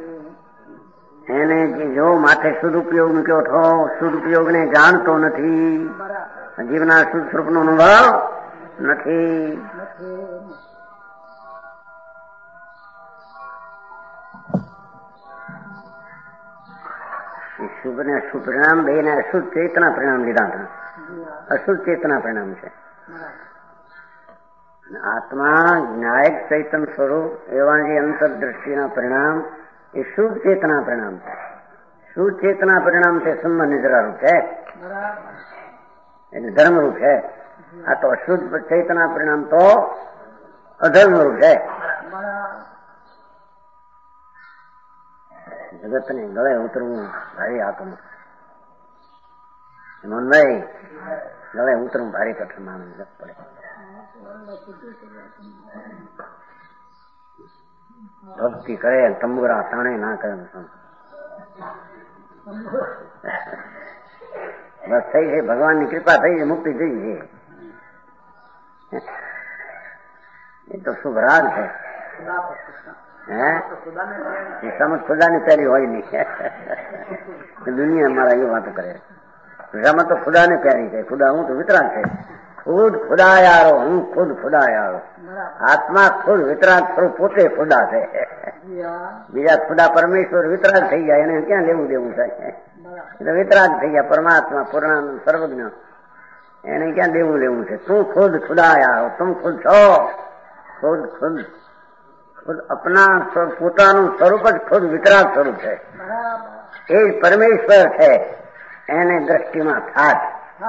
એને જો માથે શુદ્ધ ઉપયોગ મૂક્યો છો, શુદ્ધ ઉપયોગને જાણતો નથી. જીવના શુદ્ધ સ્વરૂપનો અનુભવ નથી. શુભ ને અશુભ પરિણામ બે ને અશુદ્ધ ચેતના પરિણામ લીધા હતા. અશુદ્ધ ચેતના પરિણામ છે. આત્મા જ્ઞાયક ચૈતન સ્વરૂપ એવા જે અંતરદ્રષ્ટિના પરિણામ એ શુદ્ધ ચેતના પરિણામ છે. શુદ્ધ ચેતના પરિણામ છે સંબંધ નિદ્રારૂપ છે, એટલે ધર્મરૂપ છે. આ તો અશુદ્ધ ચેતના પરિણામ તો અધર્મરૂપ છે. જગત ને ગળે ઉતરવું ભારે આત્મ મનભાઈ ગળે ઉતરવું ભારે કઠણ માનવું પડે. ભક્તિ કરે તંબુરા તાણે ના કરે બસ થઈ છે. ભગવાનની કૃપા થઈ છે, મુક્તિ થઈ છે. એ તો શુભ રાગ છે. સમજ ખુદાની પહેલી હોય નહીં. દુનિયા મારા એ વાતો કરે. રમત તો ખુદાને પ્યારી છે. ખુદા હું તો વિતરાગ છે. ખુદ ખુદાયારો, હું ખુદ ખુદાયારો. આત્મા ખુદ વિતરાગ સ્વરૂપ પોતે ખુદા છે. બીજા ખુદા પરમેશ્વર વિતરાગ થઈ જાય એને ક્યાં લેવું દેવું થાય? એટલે વિતરાગ થઈ ગયા પરમાત્મા પૂર્ણાનંદ સર્વજ્ઞ, એને ક્યાં દેવું લેવું છે? તું ખુદ ખુદાયારો, તું ખુદ છો. ખુદ ખુદ ખુદ અપના પોતાનું સ્વરૂપ જ ખુદ વિતરાગ સ્વરૂપ છે. એ જ પરમેશ્વર છે. એને દ્રષ્ટિમાં થાત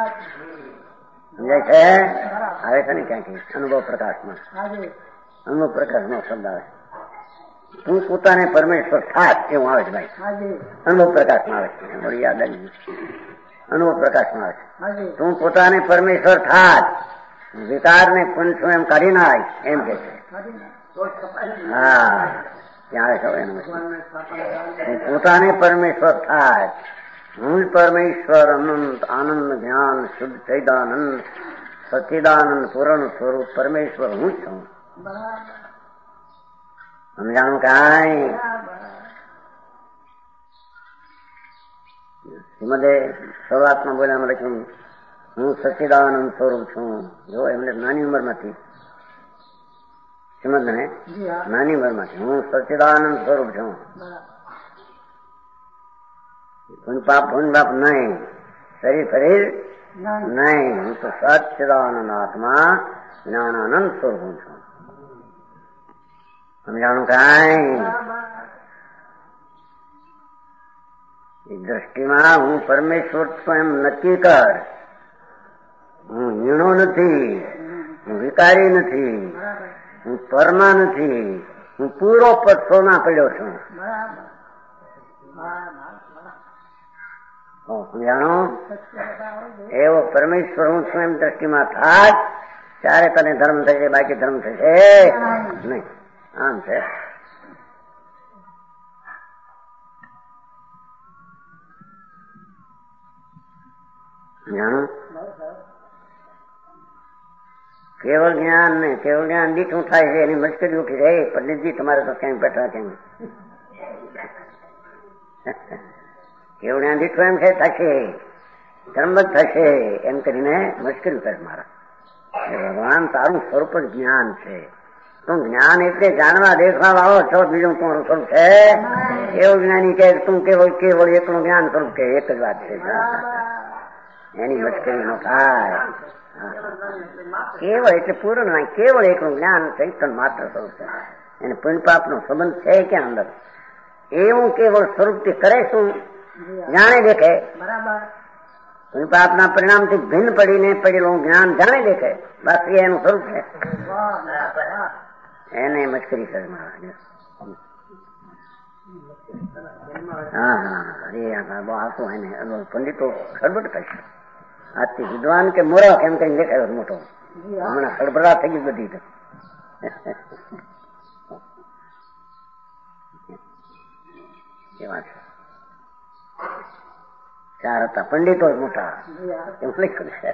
સમજાય છે. આવે છે ને ક્યાંથી અનુભવ પ્રકાશમાં, અનુભવ પ્રકાશમાં શબ્દ આવે. તું પોતાને પરમેશ્વર થાત એવું આવે છે ભાઈ. અનુભવ પ્રકાશમાં આવે છે. બધી યાદ આવી. અનુભવ પ્રકાશમાં આવે છે. તું પોતાને પરમેશ્વર થાત, વિકારને પુંછું એમ કાઢી નાખ એમ કે છે. હા ત્યાં આવે છે એનું પોતાને પરમેશ્વર થાય. હું પરમેશ્વર અનંત આનંદ જ્ઞાન શુદ્ધ ચૈદાનંદ સચ્ચિદાનંદ પૂર્ણ સ્વરૂપ પરમેશ્વર હું છું. સમજાણું કાંઈ? શ્રીમદે શરૂઆતમાં બોલ્યા લખ્યું હું સચ્ચિદાનંદ સ્વરૂપ છું. જો એમને નાની ઉંમરમાંથી શ્રીમદ ને નાની ઉંમરમાંથી હું સચ્ચિદાનંદ સ્વરૂપ છું. પુનપાપ નહીં, શરીર શરીર નહીં. હું તો સચ્ચિદાનંદ આત્મા જ્ઞાનાનંદ સ્વરૂપ છું. સમજાણું કાંઈ? એ દ્રષ્ટિમાં હું પરમેશ્વર છું એમ નક્કી કર. હું હીણો નથી, હું વિકારી નથી, હું પરમા નથી, હું પૂરો પક્ષોમાં પડ્યો છું. જાણો એવો પરમેશ્વર હું છું એમ દ્રષ્ટિમાં થાત ત્યારે તને ધર્મ થશે, બાકી ધર્મ થશે નહીં. આમ છે. જાણો કેવળ જ્ઞાન ને કેવળ જ્ઞાન દીઠું થાય છે એની મુશ્કેલી ઉઠી જાય. પંડિતજી તમારે તો ક્યાંય બેઠા કેમ કેવળ જ્ઞાન દીઠું એમ છે થશે, ધર્મબદ્ધ થશે એમ કરીને મુશ્કેલ કરે મારા. ભગવાન તારું સ્વરૂપ જ જ્ઞાન છે. તું જ્ઞાન એટલે જાણવા દેખવા વાળો છો, બીજું તમારું સ્વરૂપ છે. એવું જ્ઞાની કે તું કેવળ કેવળ એકલું જ્ઞાન સ્વરૂપ કે એક જ વાત છે. એની મુશ્કેલી ન થાય. કેવળ એટલે પૂર્ણ નહીં, કેવળ એકલું જ્ઞાન ચૈતન માત્ર સ્વરૂપ છે. એને પુણ્ય પાપ નો સંબંધ છે ક્યાં અંદર? એવું કેવળ સ્વરૂપથી કરે શું? જાણે દેખે. પુણ્ય પાપના પરિણામથી ભિન્ન પડીને પડેલું જ્ઞાન જાણે દેખે. બસ એ એનું સ્વરૂપ છે. એને મશ્કરી કરે. હા હા બહુ આવતું એને પંડિતો ખડબડ થશે. આજથી વિદ્વાન કે મૂરખ એમ કઈ દેખાયો મોટો. હમણાં ખડબડા થઈ ગઈ બધી. એવા છે. ચાર હતા પંડિતો જ મોટા. એમ લખ્યું છે.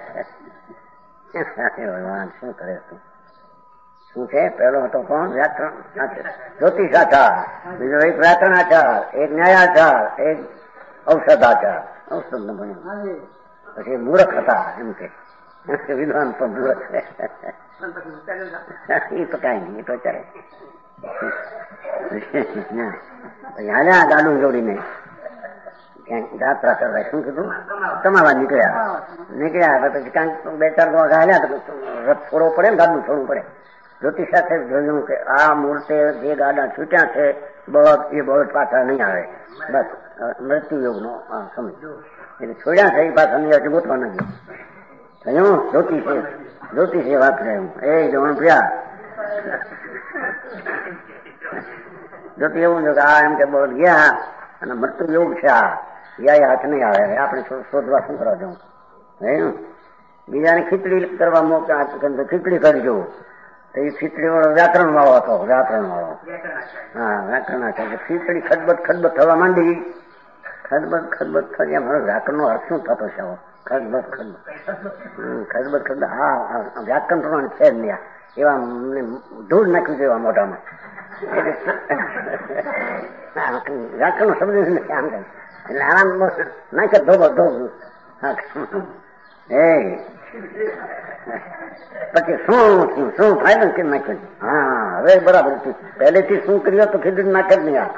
ભગવાન શું કરે તું? શું છે? પહેલો હતો કોણ? વ્યાકરણ જ્યોતિષાચાર, બીજો એક વ્યાકરણાચાર, એક ન્યાયાચાર, એક ઔષધાચાર. ઔષધ ન ભણ્યું. પછી મૂર્ખ હતા એમ કે વિદ્વાન પણ મૂર્ખ છે. એ તો કઈ નહીં, એ તો ચાલે. હાલ્યા ગાડું જોડીને ક્યાંક યાત્રા કરવા. શું કીધું? કમાવા નીકળ્યા પછી ક્યાંક 2-4 વાગે હાલ્યા તો રથ છોડવો પડે ને, ગાડું છોડવું પડે. જ્યોતિષ સાથે જોયું કે આ મુહૂર્તે જે ગાડા છૂટ્યા છે બળદ, એ બળદ પાછા નહીં આવે. બસ મૃત્યુ યોગનો સમજ એટલે છોડ્યા છે એ પાછા નહીં આવે, ગોતવા નથી. કહ્યું જ્યોતિષે વાત કર્યું, એ જવાનું પ્યા જ્યોતિ એવું છે કે આ એમ કે બળદ ગયા અને મૃત્યુ યોગ છે, આ ગયા હાથ નહીં આવે, આપણે શોધવા શું કરવા જવું. બીજાને ખીચડી કરવા મોકલા, ખીચડી કરજો. એ ખીચડી વાળો વ્યાકરણ વાળો હતો, વ્યાકરણ વાળો. હા, વ્યાકરણ ખીચડી ખદબદ થવા માંડી. ખદબદ થઈ મારો વ્યાકરણ નો અર્થ શું થતો છે? ખદબદ હા, વ્યાકરણ પ્રમાણે છે જ નહીં. એવા ધૂળ નાખ્યું છે એવા મોઢામાં. વ્યાકરણ નો શબ્દ નથી આમ કરે એટલે આરામ નાખે ધોબો ધોબ. પછી શું ફાયદો કેમ નાખ્યું? હા, હવે બરાબર. પહેલેથી શું કર્યું તો ખીચડી નાખે જ નહીં. આ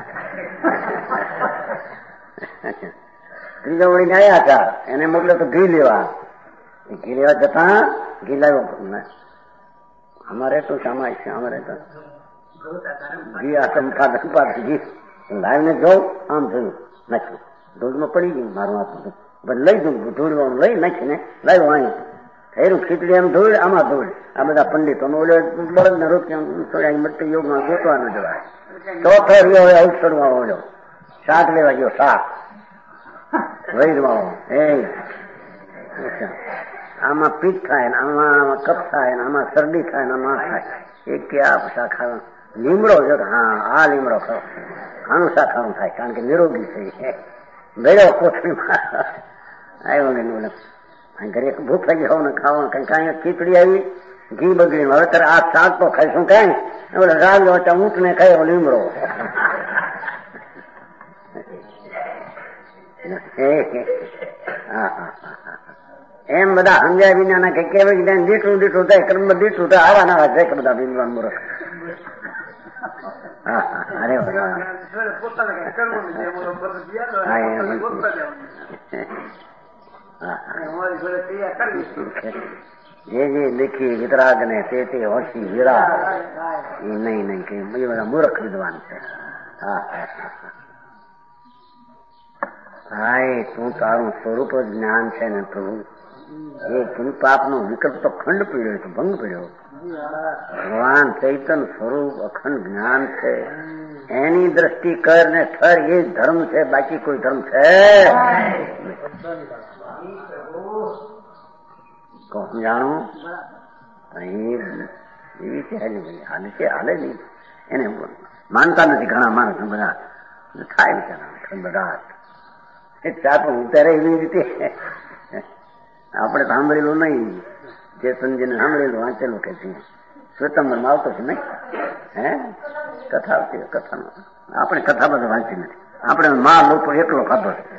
ત્રીજા વળીને આવ્યા હતા, એને મોકલ્યો તો ઘી લેવા. ઘી લેવા જતા ઘી લાવ્યો. અમારે તો સામાય છે, અમારે તો ઘી આ સંપાદ ઘી લાવીને જોઉં, આમ જોયું નાખ્યું, ધૂળમાં પડી ગયું મારું હાથ. લઈ જઉં ધૂળવાનું લઈ નાખીને લાવ્યો અહીં થયેલું ખીચડી, એમ ધૂળ આમાં ધૂળ. આ બધા પંડિતો બળદ ને રોક્યા મૃત્યુ યોગમાં ગોતવાનું જવાય. ચોથો રહ્યો હવે ઔષધમાં ઓળ્યો, શાક લેવા ગયો, શાક વૈરવાળો. આમાં પીઠ થાય ને આમાં કફ થાય ને આમાં શરદી થાય ને આમાં થાય. એક કે આ શાક ખાવાનું લીમડો જો, હા આ લીમડો ખાવ, આનું શાક ખાવાનું થાય કારણ કે નિરોગી છે. ગયો કોથળીમાં આવ્યો ને ઘરે ભૂખ લાગી હોવ ને ખાવાનું કઈ કાંઈ ખીચડી આવી, ઘી બગડી. હવે તારે આ શાક તો ખાઈશું કઈ? રાગ ઊંટ ને ખાયો લીમડો. એમ બધા સમજાય વિના કે કેવાય દીઠું દીઠું થાય, કર્મ દીઠું થાય, આવા નાવા જાય કે બધા બિંદવાન મૂર્ખ. અરે જે જે લીખી વિતરાગ ને તે હોશી વિરા, એ નહીં કે બધા મૂર્ખ વિદ્વાન છે. હા, તું તારું સ્વરૂપ જ જ્ઞાન છે ને પ્રભુ. એ પુન પાપ નો વિકલ્પ તો ખંડ પીડ્યો, તો ભંગ પીડ્યો. ભગવાન ચૈતન સ્વરૂપ અખંડ જ્ઞાન છે. એની દ્રષ્ટિ કર ને ઠર, એ ધર્મ છે, બાકી કોઈ ધર્મ છે? જાણું એવી છે હાલે છે, હાલે નહીં. એને માનતા નથી ઘણા માણસ, બધા થાય બિચારા બધા. ચા પણ ઉતારે એવી રીતે આપણે સાંભળેલું નહીં. જે સંજીને સાંભળેલું વાંચેલું કે છે શ્વેતાંબરમાં આવતો છે નહીં? હે કથા આવતી કથાનો. આપણે કથા બધું વાંચી નથી, આપણે મા લોકો એકલો ખાધો છે.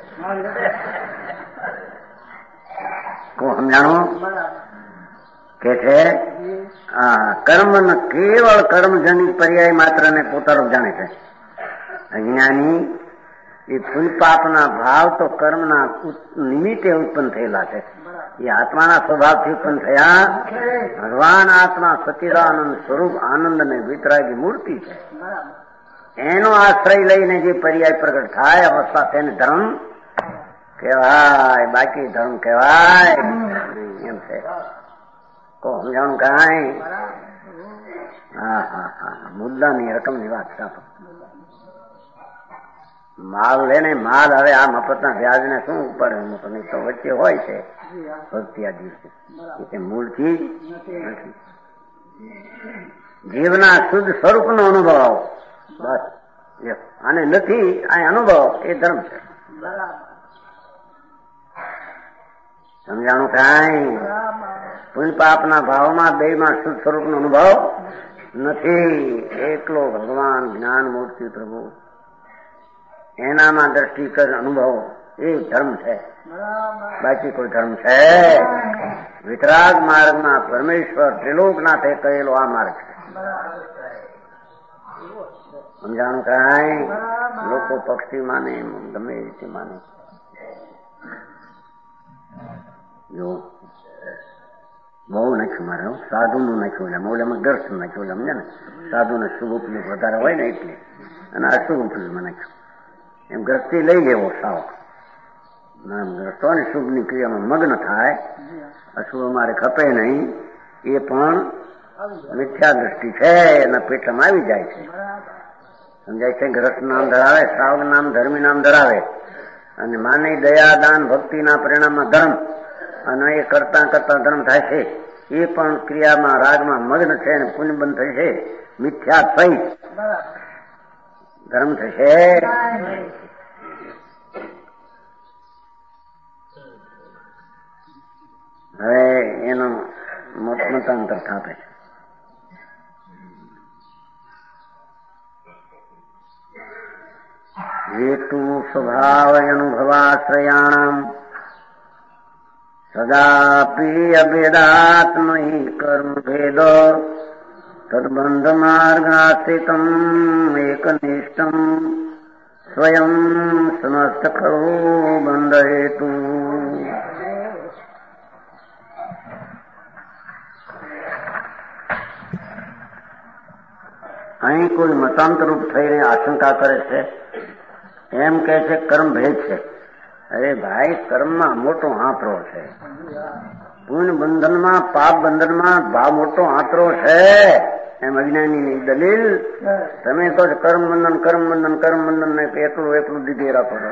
સમજાણું કે છે કર્મ કેવળ કર્મજનિત પર્યાય માત્ર ને પોતાનું જાણે છે. અજ્ઞાની એ પુણ્યપાપના ભાવ તો કર્મના નિમિત્તે ઉત્પન્ન થયેલા છે. એ આત્માના સ્વભાવથી ઉત્પન્ન થયા. ભગવાન આત્મા સચ્ચિદાનંદ સ્વરૂપ આનંદ ને વિતરાગી મૂર્તિ છે. એનો આશ્રય લઈને જે પર્યાય પ્રગટ થાય અવસ્થા તેને ધર્મ કહેવાય, બાકી ધર્મ કહેવાય એમ છે. સમજાણું કાંઈ? હા, મુદ્દાની રકમની વાત સાંભળો. માલ લેને માલ, હવે આ મફતના વ્યાજ ને શું પડે? તો વચ્ચે હોય છે ભક્તિ આ દિવસે મૂળથી નથી. જીવના શુદ્ધ સ્વરૂપનો અનુભવ બસ, અને નથી આ અનુભવ, એ ધર્મ છે. સમજાણું કાંઈ? પુણ્ય પાપના ભાવમાં બેમાં શુદ્ધ સ્વરૂપનો અનુભવ નથી. એકલો ભગવાન જ્ઞાન મૂર્તિ પ્રભુ, એનામાં દ્રષ્ટિ કર અનુભવ, એ ધર્મ છે, બાકી કોઈ ધર્મ છે? વિતરાગ માર્ગમાં પરમેશ્વર ત્રિલોકનાથે કહેલો આ માર્ગ છે. સમજાણું કાંઈ? લોકો પક્ષી માને, ગમે એ રીતે માને. જો બહુ નાખ્યું મારે, સાધુનું નાખ્યું, એટલે મોલામાં દર્શન નાખ્યું, એટલે સમજે ને, સાધુને શુભ ઉપયોગ વધારે હોય ને એટલે, અને અશુભ ઉપયોગમાં નાખ્યું. એમ ગ્રસ્તી લઈ લેવો સાવ, ગ્રસ્તો ને શુભની ક્રિયામાં મગ્ન થાય, અશુભ અમારે ખપે નહીં, એ પણ મિથ્યા દ્રષ્ટિ છે, એના પેટમાં આવી જાય છે. સમજાય છે? ગ્રસ્ત નામ ધરાવે, સાવક નામ, ધર્મી નામ ધરાવે, અને માની દયા, દાન, ભક્તિના પરિણામમાં ધર્મ, અને એ કરતા કરતા ધર્મ થાય છે. એ પણ ક્રિયામાં રાગમાં મગ્ન છે, અને પુણ્યબંધ થશે, મિથ્યા થઈ ધર્મ થશે. હવે એનો મતાંતર થાપે છે. હેતુ સ્વભાવ અનુભવાશ્રયાણામ સદાપી અભેદાત્મહી કર્મ ભેદ તદબંધ માર્ગાશ્રિતમ એકનિષ્ઠમ સ્વયં સમસ્ત ખરો બંધ હેતુ. અહીં કોઈ મતાંતરૂપ થઈને આશંકા કરે છે, એમ કે છે કર્મ ભેદ છે. અરે ભાઈ, કર્મમાં મોટો આંતરો છે, પુણ્ય બંધનમાં, પાપ બંધનમાં ભાવ મોટો આંતરો છે. એમ અજ્ઞાનીની દલીલ. તમે કહો છો કર્મ બંધન, કર્મ બંધન, કર્મ બંધન ને એકલું એકલું દીધી રાખો છો.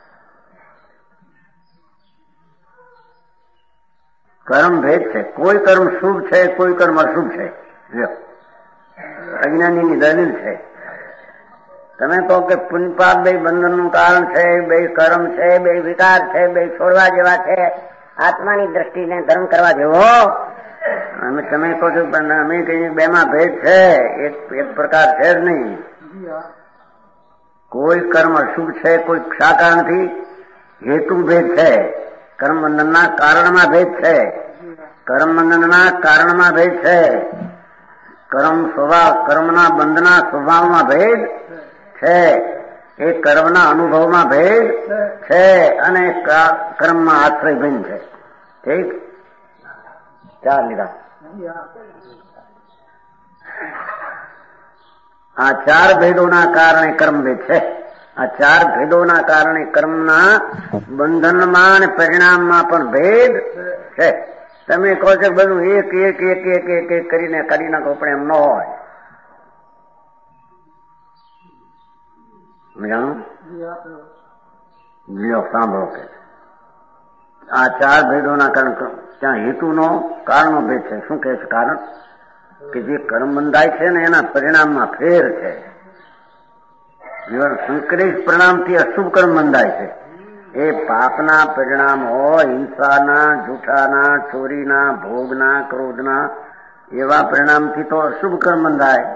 કર્મ ભેદ છે. કોઈ કર્મ શુભ છે, કોઈ કર્મ અશુભ છે. અજ્ઞાનીની દલીલ છે. તમે કહો કે પુણ્ય પાપ બે બંધનનું કારણ છે, બે કર્મ છે, બે વિકાર છે, બે છોડવા જેવા છે, આત્માની દ્રષ્ટિને ધર્મ કરવા જેવો. અમે તમે કહો છો પણ અમે કહીએ બેમાં ભેદ છે, એક પ્રકાર છે જ નહીં. કોઈ કર્મ અશુભ છે, કોઈ શા કારણથી? હેતુ ભેદ છે. કર્મ બંધનના કારણમાં ભેદ છે. કર્મ બંધનના કારણમાં ભેદ છે. કર્મ સ્વભાવ, કર્મના બંધના સ્વભાવમાં ભેદ છે. એ કર્મના અનુભવમાં ભેદ છે, અને કર્મમાં આશ્રય ભિન્ન છે. ઠીક? ચાર લીધા. આ ચાર ભેદોના કારણે કર્મ ભેદ છે. આ ચાર ભેદોના કારણે કર્મના બંધનમાં અને પરિણામમાં પણ ભેદ છે. તમે કહો છો બધું એક એક એક એક એક એક કરીને કાઢી નાખો, પણ એમ ન હોય. જાણો? લ્યો સાંભળો કે આ ચાર ભેદોના કારણ ત્યાં હેતુનો કારણનો ભેદ છે. શું કહે છે કારણ? કે જે કર્મ બંધાય છે ને એના પરિણામમાં ફેર છે. સંકલિત પરિણામથી અશુભ કર્મ બંધાય છે. એ પાપના પરિણામ હોય, હિંસાના, જૂઠાના, ચોરીના, ભોગના, ક્રોધના, એવા પરિણામથી તો અશુભ કર્મ બંધાય.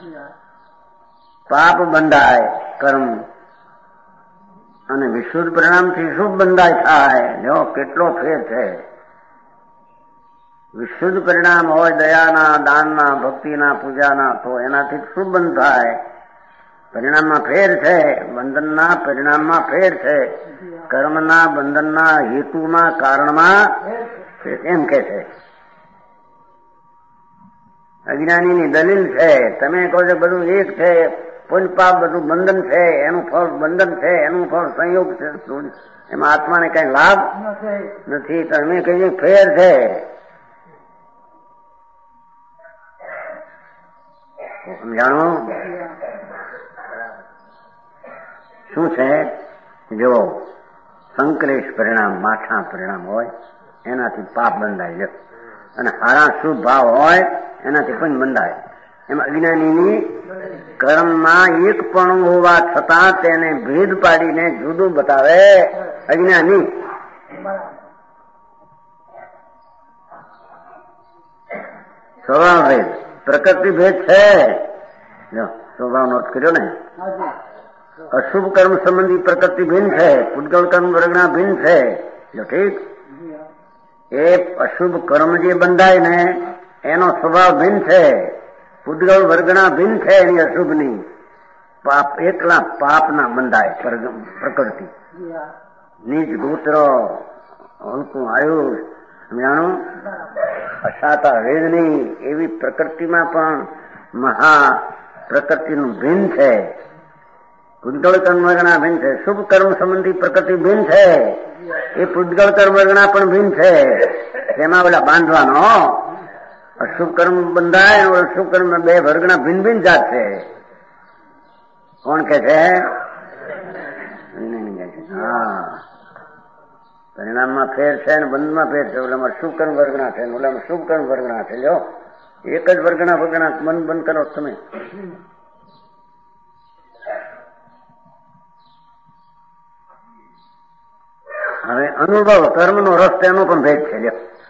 પાપ બંધાય કર્મ, અને વિશુદ્ધ પરિણામથી શુભ બંધાય થાય. જો કેટલો ફેર છે. વિશુદ્ધ પરિણામ હોય દયાના, દાનના, ભક્તિના, પૂજાના, તો એનાથી શુભ બંધ થાય. પરિણામમાં ફેર છે. બંધનના પરિણામમાં ફેર છે. કર્મના બંધનના હેતુમાં, કારણમાં એમ કે છે. અજ્ઞાનીની દલીલ છે. તમે કહો છો બધું એક છે, પુણ્ય પાપ બધું બંધન છે, એનું ફળ બંધન છે, એનું ફળ સંયોગ છે, એમાં આત્માને કઈ લાભ નથી. તમે કહીએ ફેર છે. સમજાણો? શું છે? જો સંકલેશ પરિણામ, માઠા પરિણામ હોય એનાથી પાપ બંધાય છે, અને હારા શુભ ભાવ હોય એનાથી પણ બંધાય. એમાં અજ્ઞાનીની કર્મમાં એક પણ હોવા છતાં તેને ભેદ પાડીને જુદું બતાવે અજ્ઞાની. સ્વભાવ ભેદ, પ્રકૃતિ ભેદ છે. સ્વભાવનો અર્થ કર્યો ને. અશુભ કર્મ સંબંધી પ્રકૃતિ ભિન્ન છે, પૂતગલ કર્મ વર્ગના ભિન્ન છે. જો ઠીક? એ અશુભ કર્મ જે બંધાય ને એનો સ્વભાવ ભિન્ન છે. પૂતગળ વર્ગના ભિન્ન છે એની અશુભની. પાપ એકલા પાપના બંધાય પ્રકૃતિ. નીચ ગોત્ર, હલકું આયુષ, જાણું અસાતા વેદની એવી પ્રકૃતિમાં પણ મહા પ્રકૃતિનું ભિન્ન છે. પૂતગળ કર્મ વર્ગના ભિન્ન છે. શુભ કર્મ સંબંધી પ્રકૃતિ ભિન્ન છે. એ પૂતગળ કર્મ વર્ગના પણ ભિન્ન છે. તેમાં પેલા બાંધવાનો અશુભ કર્મ બંધાય અને અશુભ કર્મ બે વર્ગના ભિન્ન ભિન્ન જાત છે. કોણ કે છે? હા, પરિણામમાં ફેર છે ને બંધમાં ફેર છે. ઓલામાં શુભ કર્મ વર્ગના છે, ઓલામાં શુભ કર્મ વર્ગના છે. જો એક જ વર્ગના બંધ કરો તમે. હવે અનુભવ કર્મનો રસ તેનો પણ ભેદ છે.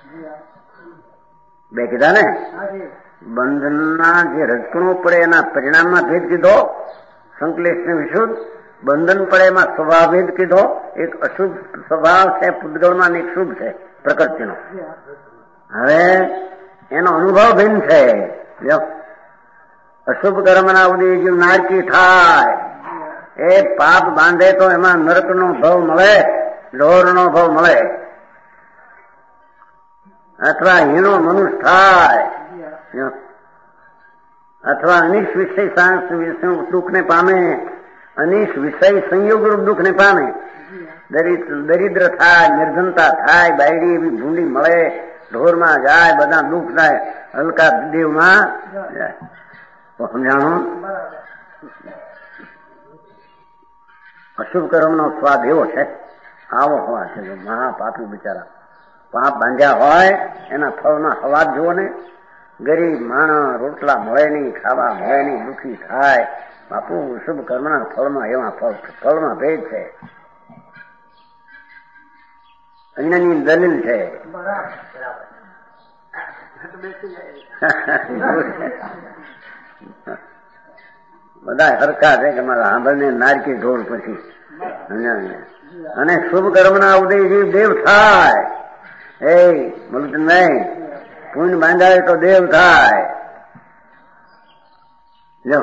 બે કીધા ને, બંધનના જે રજકણો પડે એના પરિણામમાં ભેદ કીધો, સંકલેશ ને વિશુદ્ધ. બંધન પડે એમાં સ્વભાવ ભેદ કીધો. એક અશુભ સ્વભાવ છે પૂતગળમાં, એક શુભ છે પ્રકૃતિનો. હવે એનો અનુભવ ભિન્ન છે. અશુભ કર્મના ઉદય જીવ નારકી થાય. એ પાપ બાંધે તો એમાં નરકનો ભવ મળે, ઢોરનો ભવ મળે, અથવા હીણો મનુષ્ય થાય, અથવા અનિષ્ટ વિષય દુઃખને પામે, અનિષ્ટ વિષય સંયોગરૂપ દુઃખને પામે. દરિદ્ર થાય, નિર્ધનતા થાય, બાયડી એવી ભૂંડી મળે, ઢોરમાં જાય, બધા દુઃખ થાય, હલકા દેવમાં જાય. સમજાણું? અશુભ કર્મનો સ્વાદ એવો છે, આવો હોવા છે. મહાપાપી બિચારા પાપ બાંધ્યા હોય એના ફળના હવાજ જુઓ ને. ગરીબ માણસ રોટલા મળે નહીં, ખાવા મળે નહીં, દુઃખી થાય. બાપુ શુભ કર્મના ફળમાં એવા ફળમાં ભેદ છે. અન્યની દલીલ છે. બધા હરખા છે કે મારા સાંભળને નારકી ઢોળ પછી. અને શુભ કર્મના ઉદય જીવ દેવ થાય. એ બોલું નહીં, પુણ્ય બાંધાય તો દેવ થાય. જો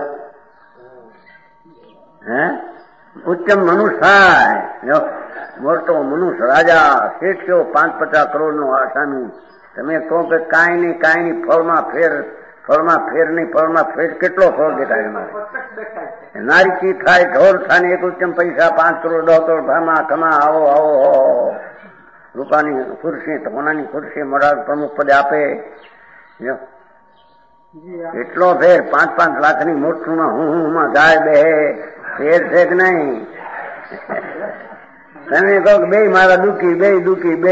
હે ઉત્તમ મનુષ્ય થાય. જો મોટો મનુષ્ય, રાજા, શેઠિયો, 5-50 કરોડનો આસામી. તમે કહો કે કાંઈ નહીં, ફળમાં ફેર નહીં, ફળમાં ફેર કેટલો ફળ દેખાય મારે. નારકી થાય, ઢોર થાય ને એક ઉત્તમ પૈસા 5 કરોડ 10 કરોડ ભામાં ખમા આવો રૂપાની ખુરશી, સોનાની ખુરશી, મોડા પ્રમુખ પદે આપે. એટલો ફેર 5-5 લાખની મોટુંમાં હું ગાય બે ફેર છે કે નહીં? તમે કહો કે બે મારા દુઃખી બે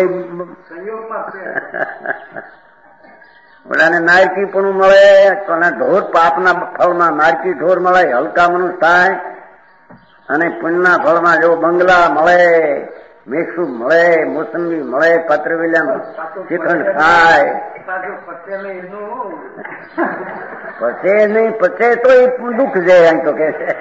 ઓલાને નારકી પણ મળે, અને ઢોર પાપના ફળમાં નારકી ઢોર મળે, હલકા મનુષ્ય થાય. અને પુણ્યના ફળમાં જો બંગલા મળે, મેસૂબ મળે, મોસંબી મળે, પત્રવિલન શ્રીખંડ ખાય. પચે તો એ દુઃખ છે એમ તો કે છે.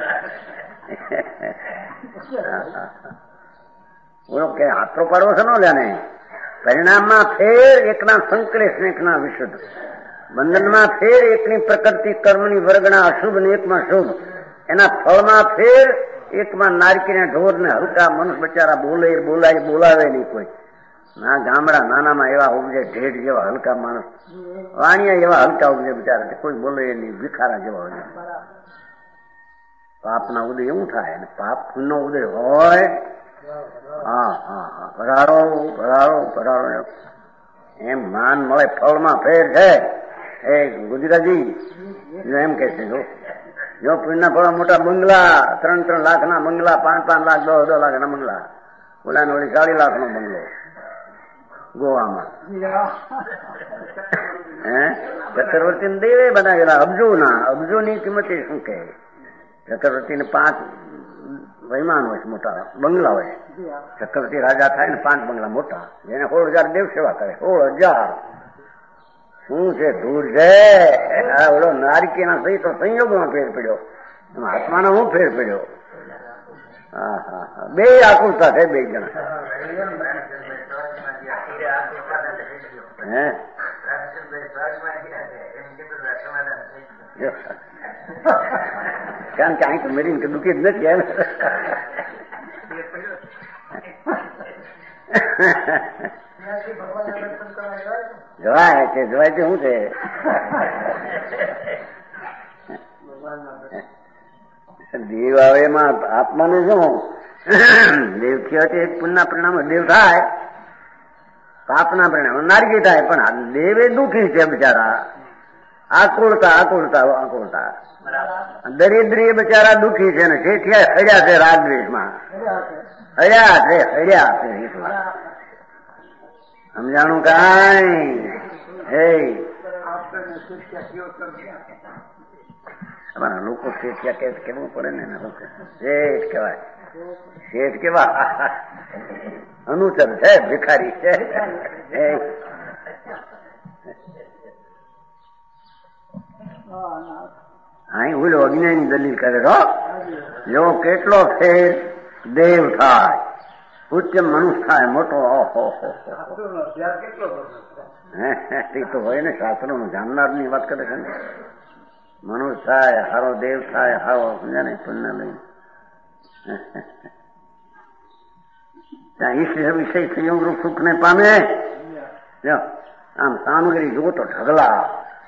બોલો કે આત્રો પાડવો છે નો લેને. પરિણામમાં ફેર એકના સંકલેશ ને એકના વિશુદ્ધ. બંધનમાં ફેર એકની પ્રકૃતિ કર્મની વર્ગના અશુભ ને એકમાં શુભ. એના ફળમાં ફેર એકમાં નારકી ને ઢોર ને હલકા મનુષ્ય બચારા બોલાવે નહીં કોઈ. ના ગામડા નાનામાં એવા ઉપજે, ઢેઢ જેવા હલકા માણસ, વાણિયા એવા હલકા ઉપજે બિચારા, કોઈ બોલે નહીં, ભિખારા જેવા હોય. પાપના ઉદય એવું થાય. અને પાપ નો ઉદય હોય, ભરારો એમ માન મળે. ફળમાં ફેર છે. એ ગુજરાતી એમ કે છે, જો પુણ્યના ફળ મોટા બંગલા, 3-3 લાખના બંગલા, 5-5 લાખ 10-10 લાખના બંગલા, ઓલા વળી 40 લાખનો બંગલો ગોવામાં. ચક્રવર્તી દેવે બનાવેલા અબજોની કિંમતે શું કહે? ચક્રવર્તી ને 5 વૈમાન હોય, મોટા બંગલા હોય. ચક્રવર્તી રાજા થાય ને 5 બંગલા મોટા, જેને 16,000 દેવ સેવા કરે. 16,000 શું છે? ધૂળ છે. ઓલો નારકીના સહી તો સંયોગમાં ફેર પડ્યો, આત્માનો હું ફેર પડ્યો. બે આકુલતા છે બે જણા. હે કારણ કે અહીં તો મેરી કે દુઃખી જ નથી એમ જવાય છે જવાય છે શું છે દેવ આવે એમાં આત્માનું શું દેવ થયો એક પુણ્યના પરિણામ દેવ થાય પાપના પરિણામ નારકી થાય પણ દેવ એ દુઃખી છે બિચારા આકુળતા દરિદ્રી બિચારા દુઃખી છે ને શેઠિયા હળ્યા છે રાગદ્વેષમાં હળ્યા છે સમજાણું કાંઈ હે અમારા લોકો શેઠિયા કેવું પડે ને શેઠ કહેવાય શેઠ કેવા અનુચર છે ભિખારી છે અહીં ઓલો અજ્ઞાની દલીલ કરે જો કેટલો ફેર દેવ થાય ઉચ્ચ મનુષ્ય થાય મોટો તો હોય ને શાસ્ત્રો નું જાણનાર ની વાત કરે છે ને મનુષ્ય થાય હારો દેવ થાય હારો સમજાય ને પુણ્ય લઈને ત્યાં ઈશ્વર વિષય સંયોગ રૂપ સુખ ને પામે આમ સામગ્રી જુઓ તો ઢગલા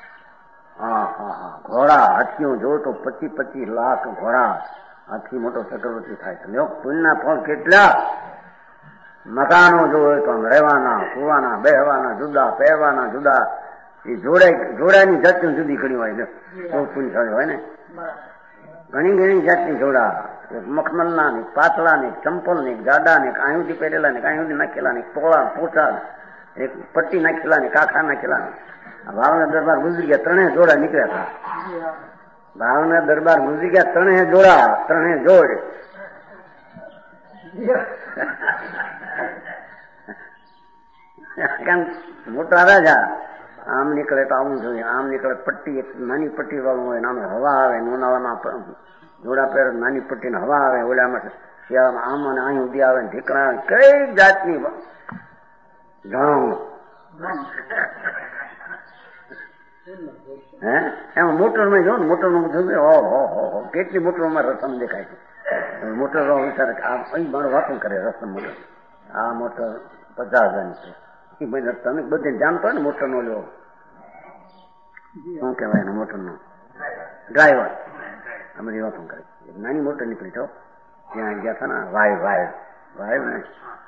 ઘોડા હાથીઓ જો તો 25 લાખ ઘોડા હાથી મોટો ચક્રવર્તી થાય છે પુણ્યના ફળ કેટલા મકાનો જોવે તો રહેવાના સુવાના બેહવાના જુદા પહેરવાના જુદા એ જોડાની જાતની જુદી ઘણી હોય બહુ પુણ્યશાળી હોય ને ઘણી જાતની જોડા મખમલના ને પાતળા ને ચંપલ ને ગાડા ને આયુથી પહેરેલા ને આયુથી નાખેલા ને પોચા એક પટ્ટી નાખેલા ને કાખા નાખેલા ને ભાવના દરબાર ગુજરી ગયા 3 જોડા નીકળ્યા હતા ભાવના દરબાર ગુજરી ગયા 3 જોડ મોટા રાજા આમ નીકળે તો આવું જોઈએ આમ નીકળે પટ્ટી એક નાની પટ્ટી વાળું હોય નામ હવા આવે નોનાવાના જોડા પહેર નાની પટ્ટી ને હવા આવે ઓલામાં શિયાળામાં આમ અને અહીં ઉદી આવે ઢીકણા આવે કઈ જાતની ઘણું હે એમાં મોટરમાં જો ને મોટરમાં જોયું ઓહો કેટલી મોટરમાં રસમ દેખાય છે મોટર વિચારે અહીં મારું વાતું કરે રસમ મોટર આ મોટર 50,000 છે તમે બધે જાણતો હોય ને મોટર નો લ્યો શું કહેવાય એનો મોટર નો ડ્રાઈવર આ બધી વાતું કરે નાની મોટર નીકળી તો ત્યાં ગયા હતા ને વાયુ ને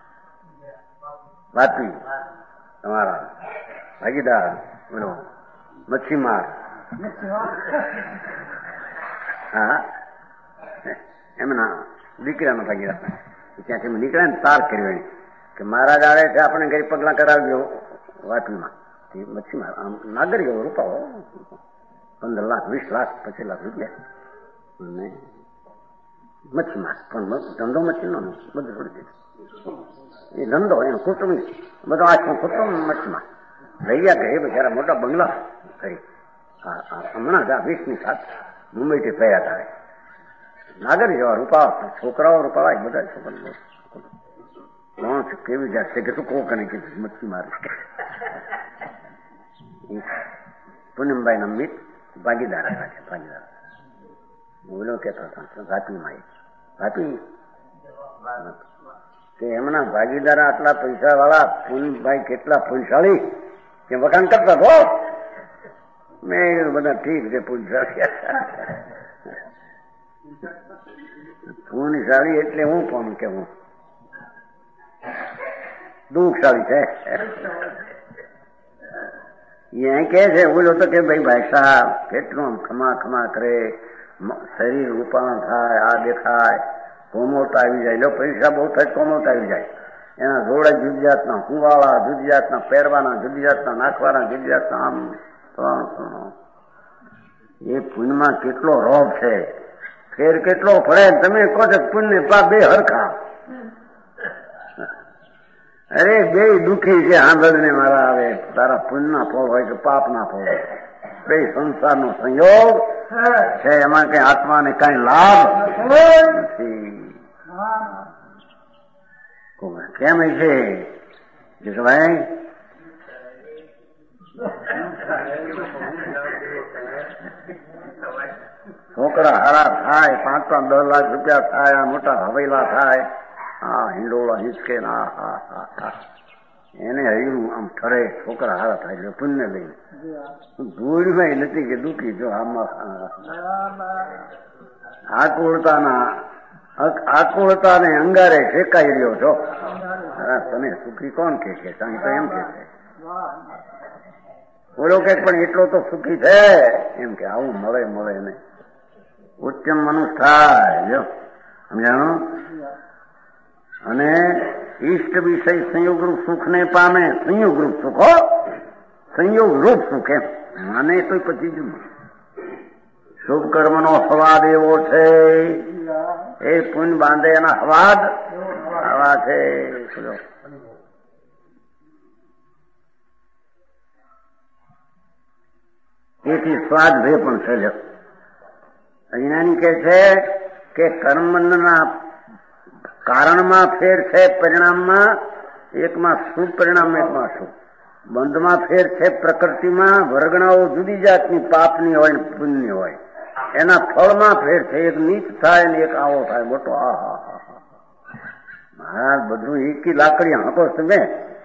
વાતની તમારા ભાગીદાર બોલો મચ્છીમાર હા એમના દીકરાનો ભાગીદાર ત્યાંથી નીકળ્યા ને તાર કર્યો કે મહારાજ આવે છે આપણે કઈ પગલા કરાવજો વાતમાં મચ્છીમાર આમ નાગરિક રૂપાઓ 15 લાખ 20 લાખ 25 લાખ રૂપિયા અને મચ્છીમાર પણ ધંધો મચ્છીનો બધું છોડી દીધું એ ધંધો એનો કુટુંબ બધો આખો કુટુંબ મચ્છીમાર લઈ ગયા કે બિચારા મોટા બંગલા કરી હમણાં જ 20ની સાથ મુંબઈથી ફર્યા હતા નાગર જેવા રૂપા છોકરાઓ રૂપાવા બધા છોકરા કોણ છે કેવી જાત છે કે તું કોક ને કીધું મચ્છી મારી પૂનમભાઈ ના મિત ભાગીદાર હતા છે ભાગીદાર બોલો કેતો હતા ભાપીમાં ભાપી કે એમના ભાગીદાર આટલા પૈસા વાળા પૂનમભાઈ કેટલા પુલશાળી કે વખાણ કરતા હો મેં બધા ઠીક છે પુલશાળી પુણ્યશાળી એટલે હું પણ કેવું દુઃખશાળી છે એ કે છે બોલો તો કે ભાઈ સાહેબ કેટલું આમ ખમા કરે શરીર રૂપાણ થાય આ દેખાય કોમળતા આવી જાય લો પૈસા બહુ થાય કોમળતા આવી જાય એના જોડા જુદી જાતના કુવાળા જુદી જાતના પહેરવાના જુદી જાતના નાખવાના જુદી જાતના આમ એ પુણ્યમાં કેટલો રોગ છે ફેર કેટલો પડે તમે કહો છો પુણ્ય પાપ બે હરખા અરે બે દુઃખી છે આંધળને મારા આવે તારા પુણ્યના ફળ હોય કે પાપના ફળ હોય બે સંસારનો સંયોગ છે એમાં કઈ આત્માને કઈ લાભ નથી કેમ છે ભાઈ છોકરા હારા થાય, 5-10 લાખ રૂપિયા થાય, મોટા હવેલા થાય, હિંડોળા હિંચકે એને હૈયું આમ ઠરે, છોકરા હારા થાય એટલે પુણ્ય લઈને ધૂળમાં નથી કે દુઃખી જો આમાં આકુળતાને અંગારે ફેંકાઈ રહ્યો છો. તને સુખી કોણ કે છે? કારણ તો એમ કે છે બોલો કે પણ એટલો તો સુખી છે એમ કે આવું મળે ને ઉત્તમ મનુષ્ય થાય જો સમજાણો. અને ઈષ્ટ વિષય સંયોગ રૂપ સુખ ને પામે. સંયોગ રૂપ સુખ હો, સંયોગ રૂપ સુખ એમ. અને તો પછી જ શુભ કર્મનો હવાદ એવો છે, એ પુણ્ય બાંધે એના હવાદ આવા છે. એથી સ્વાદ ભે પણ છે. અજ્ઞાની કે છે કે કર્મના કારણમાં ફેર છે, પરિણામમાં એકમાં શુભ પરિણામ, એકમાં શુભ. બંધમાં ફેર છે પ્રકૃતિમાં, વર્ગણાઓ જુદી જાતની પાપની હોય ને પુણ્ય હોય. એના ફળમાં ફેર છે, એક નીચ થાય ને એક આવો થાય મોટો. મહારાજ બધું એકી લાકડી હાંકો તમે.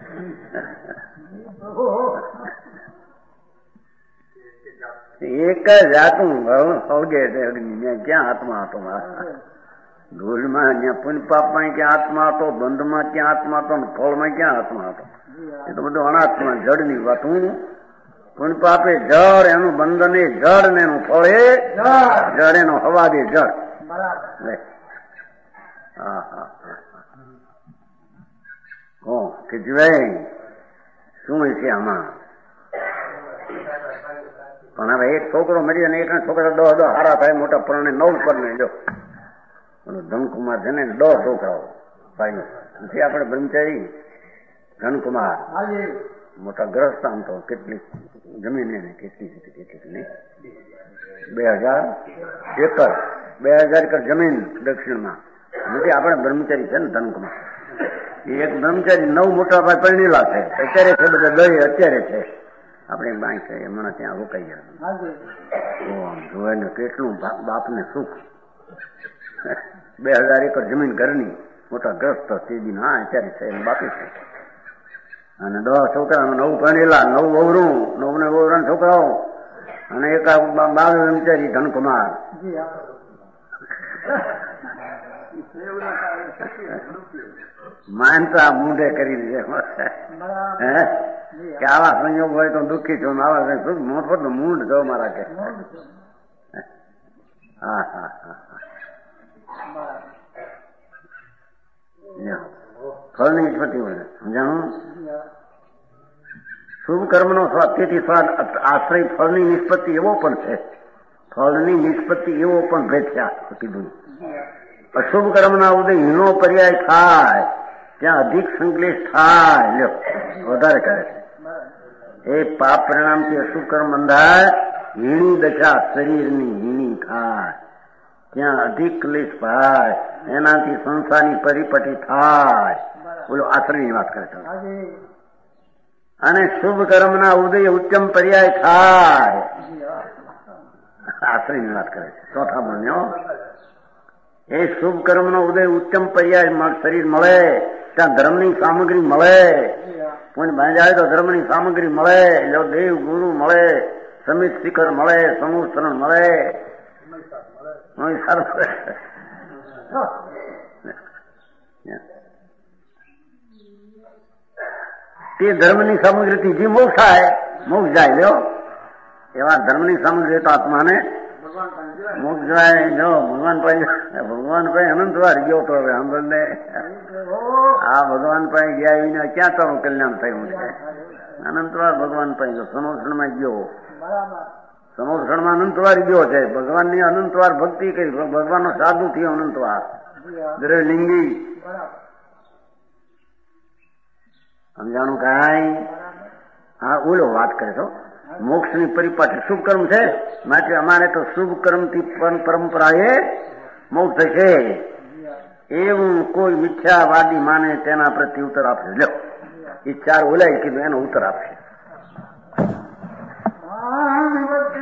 એક જ જાતું સળગે છે અગ્નિ. ક્યાં આત્મા હતો મારા? ધૂળમાં ત્યાં પુણ્ય પાપમાં ક્યાં આત્મા હતો, બંધમાં ક્યાં આત્મા હતો, ફળમાં ક્યાં આત્મા હતો? એ તો બધું અનાત્મા જડની વાત. હું પુણ્ય પાપે જળ, એનું બંધન એ જળ ને એનું ફળ એ જળ, એનો હવાદ એ જળ. કે જીવાય શું છે આમાં? પણ હવે એક છોકરો મરી અને એક છોકરા 10 હારા થાય, મોટા પરણે 9 પરણે. જો ધનકુમાર છે ને 10 છોકરાઓ ભાઈ નથી આપણે બ્રહ્મચારી ધનકુમાર મોટા ગ્રસ્ત. આમ તો કેટલી જમીન એને કેટલી નહીં, 2000 એકર જમીન દક્ષિણમાં નથી આપણે બ્રહ્મચારી છે ને ધનકુમાર. એક બ્રહ્મચારી 9 મોટા ભાઈ પરણેલા છે અત્યારે છે, બધા 10 અત્યારે છે. આપણે બાઈ છે એમણે ત્યાં રોકાઈ ગયા. આમ જોવાય ને કેટલું બાપને સુખ. 2000 એકર જમીન ઘરની, મોટા ગ્રસ્ત સીધી ના અત્યારે છે એમ બાકી છે. અને 10 છોકરા, 9 ભણેલા, 9 વહુરું, 9 ને વહુરા છોકરાઓ, અને એક 22 બ્રહ્મચારી ધનકુમાર. માનતા મૂંઢે કરી દીધે કે આવા સંયોગ હોય તો દુઃખી છું, આવા મોટો મૂંઢ જો મારા કે. ફળની નિષ્પત્તિ હોય સમજાણું. શુભ કર્મનો સ્વાદ, તેથી સ્વાદ આશ્રય ફળની નિષ્પત્તિ એવો પણ છે, ફળની નિષ્પત્તિ એવો પણ ભેદ છે કીધું. અશુભ કર્મના ઉદય હીનો પર્યાય થાય ત્યાં અધિક સંકલેશ થાય. લ્યો વધારે કરે છે એ પાપ પરિણામથી અશુભ કર્મ બંધાય, હીણી દશા શરીરની હીણી થાય, ત્યાં અધિક ક્લેશ થાય, એનાથી સંસારની પરિપટી થાય. બોલો આશ્રયની વાત કરે છે. અને શુભ કર્મના ઉદય ઉત્તમ પર્યાય થાય, આશ્રયની વાત કરે છે. ચોથા બન્યો એ શુભ કર્મનો ઉદય ઉત્તમ પર્યાય શરીર મળે, ત્યાં ધર્મની સામગ્રી મળે. પુણ્ય બાંધાય તો ધર્મની સામગ્રી મળે, જો દેવ ગુરુ મળે, સમિત શિખર મળે, સમૂહ શરણ મળે, તે ધર્મની સામગ્રીથી જે મોક્ષ થાય, મોક્ષ જાય. લ્યો એવા ધર્મની સામગ્રી તો આત્માને મોક્ષ જાય. જો ભગવાન પાસે અનંત વાર ગયો તો હવે સાંભળને, આ ભગવાન પાસે ગયા એને ક્યાં તારું કલ્યાણ થયું છે? અનંત વાર ભગવાન પાસે ગયો, સમોષણમાં ગયો, સમોષણમાં અનંત વાર ગયો છે. ભગવાનની અનંત વાર ભક્તિ કરી, ભગવાનનો સાધુ થયો અનંત વાર, દ્રલિંગી. સમજાણું કાંઈ? હા ઓલો વાત કરે છો મોક્ષની પરિપાટી. શુભ કર્મ છે માટે અમારે તો શુભ કર્મથી પરંપરાએ મોક્ષ થશે એવું કોઈ મિથ્યાવાદી માને તેના પ્રત્યે ઉત્તર આપશે. લો એ 4 ઓલાય કીધું એનો ઉત્તર આપશે.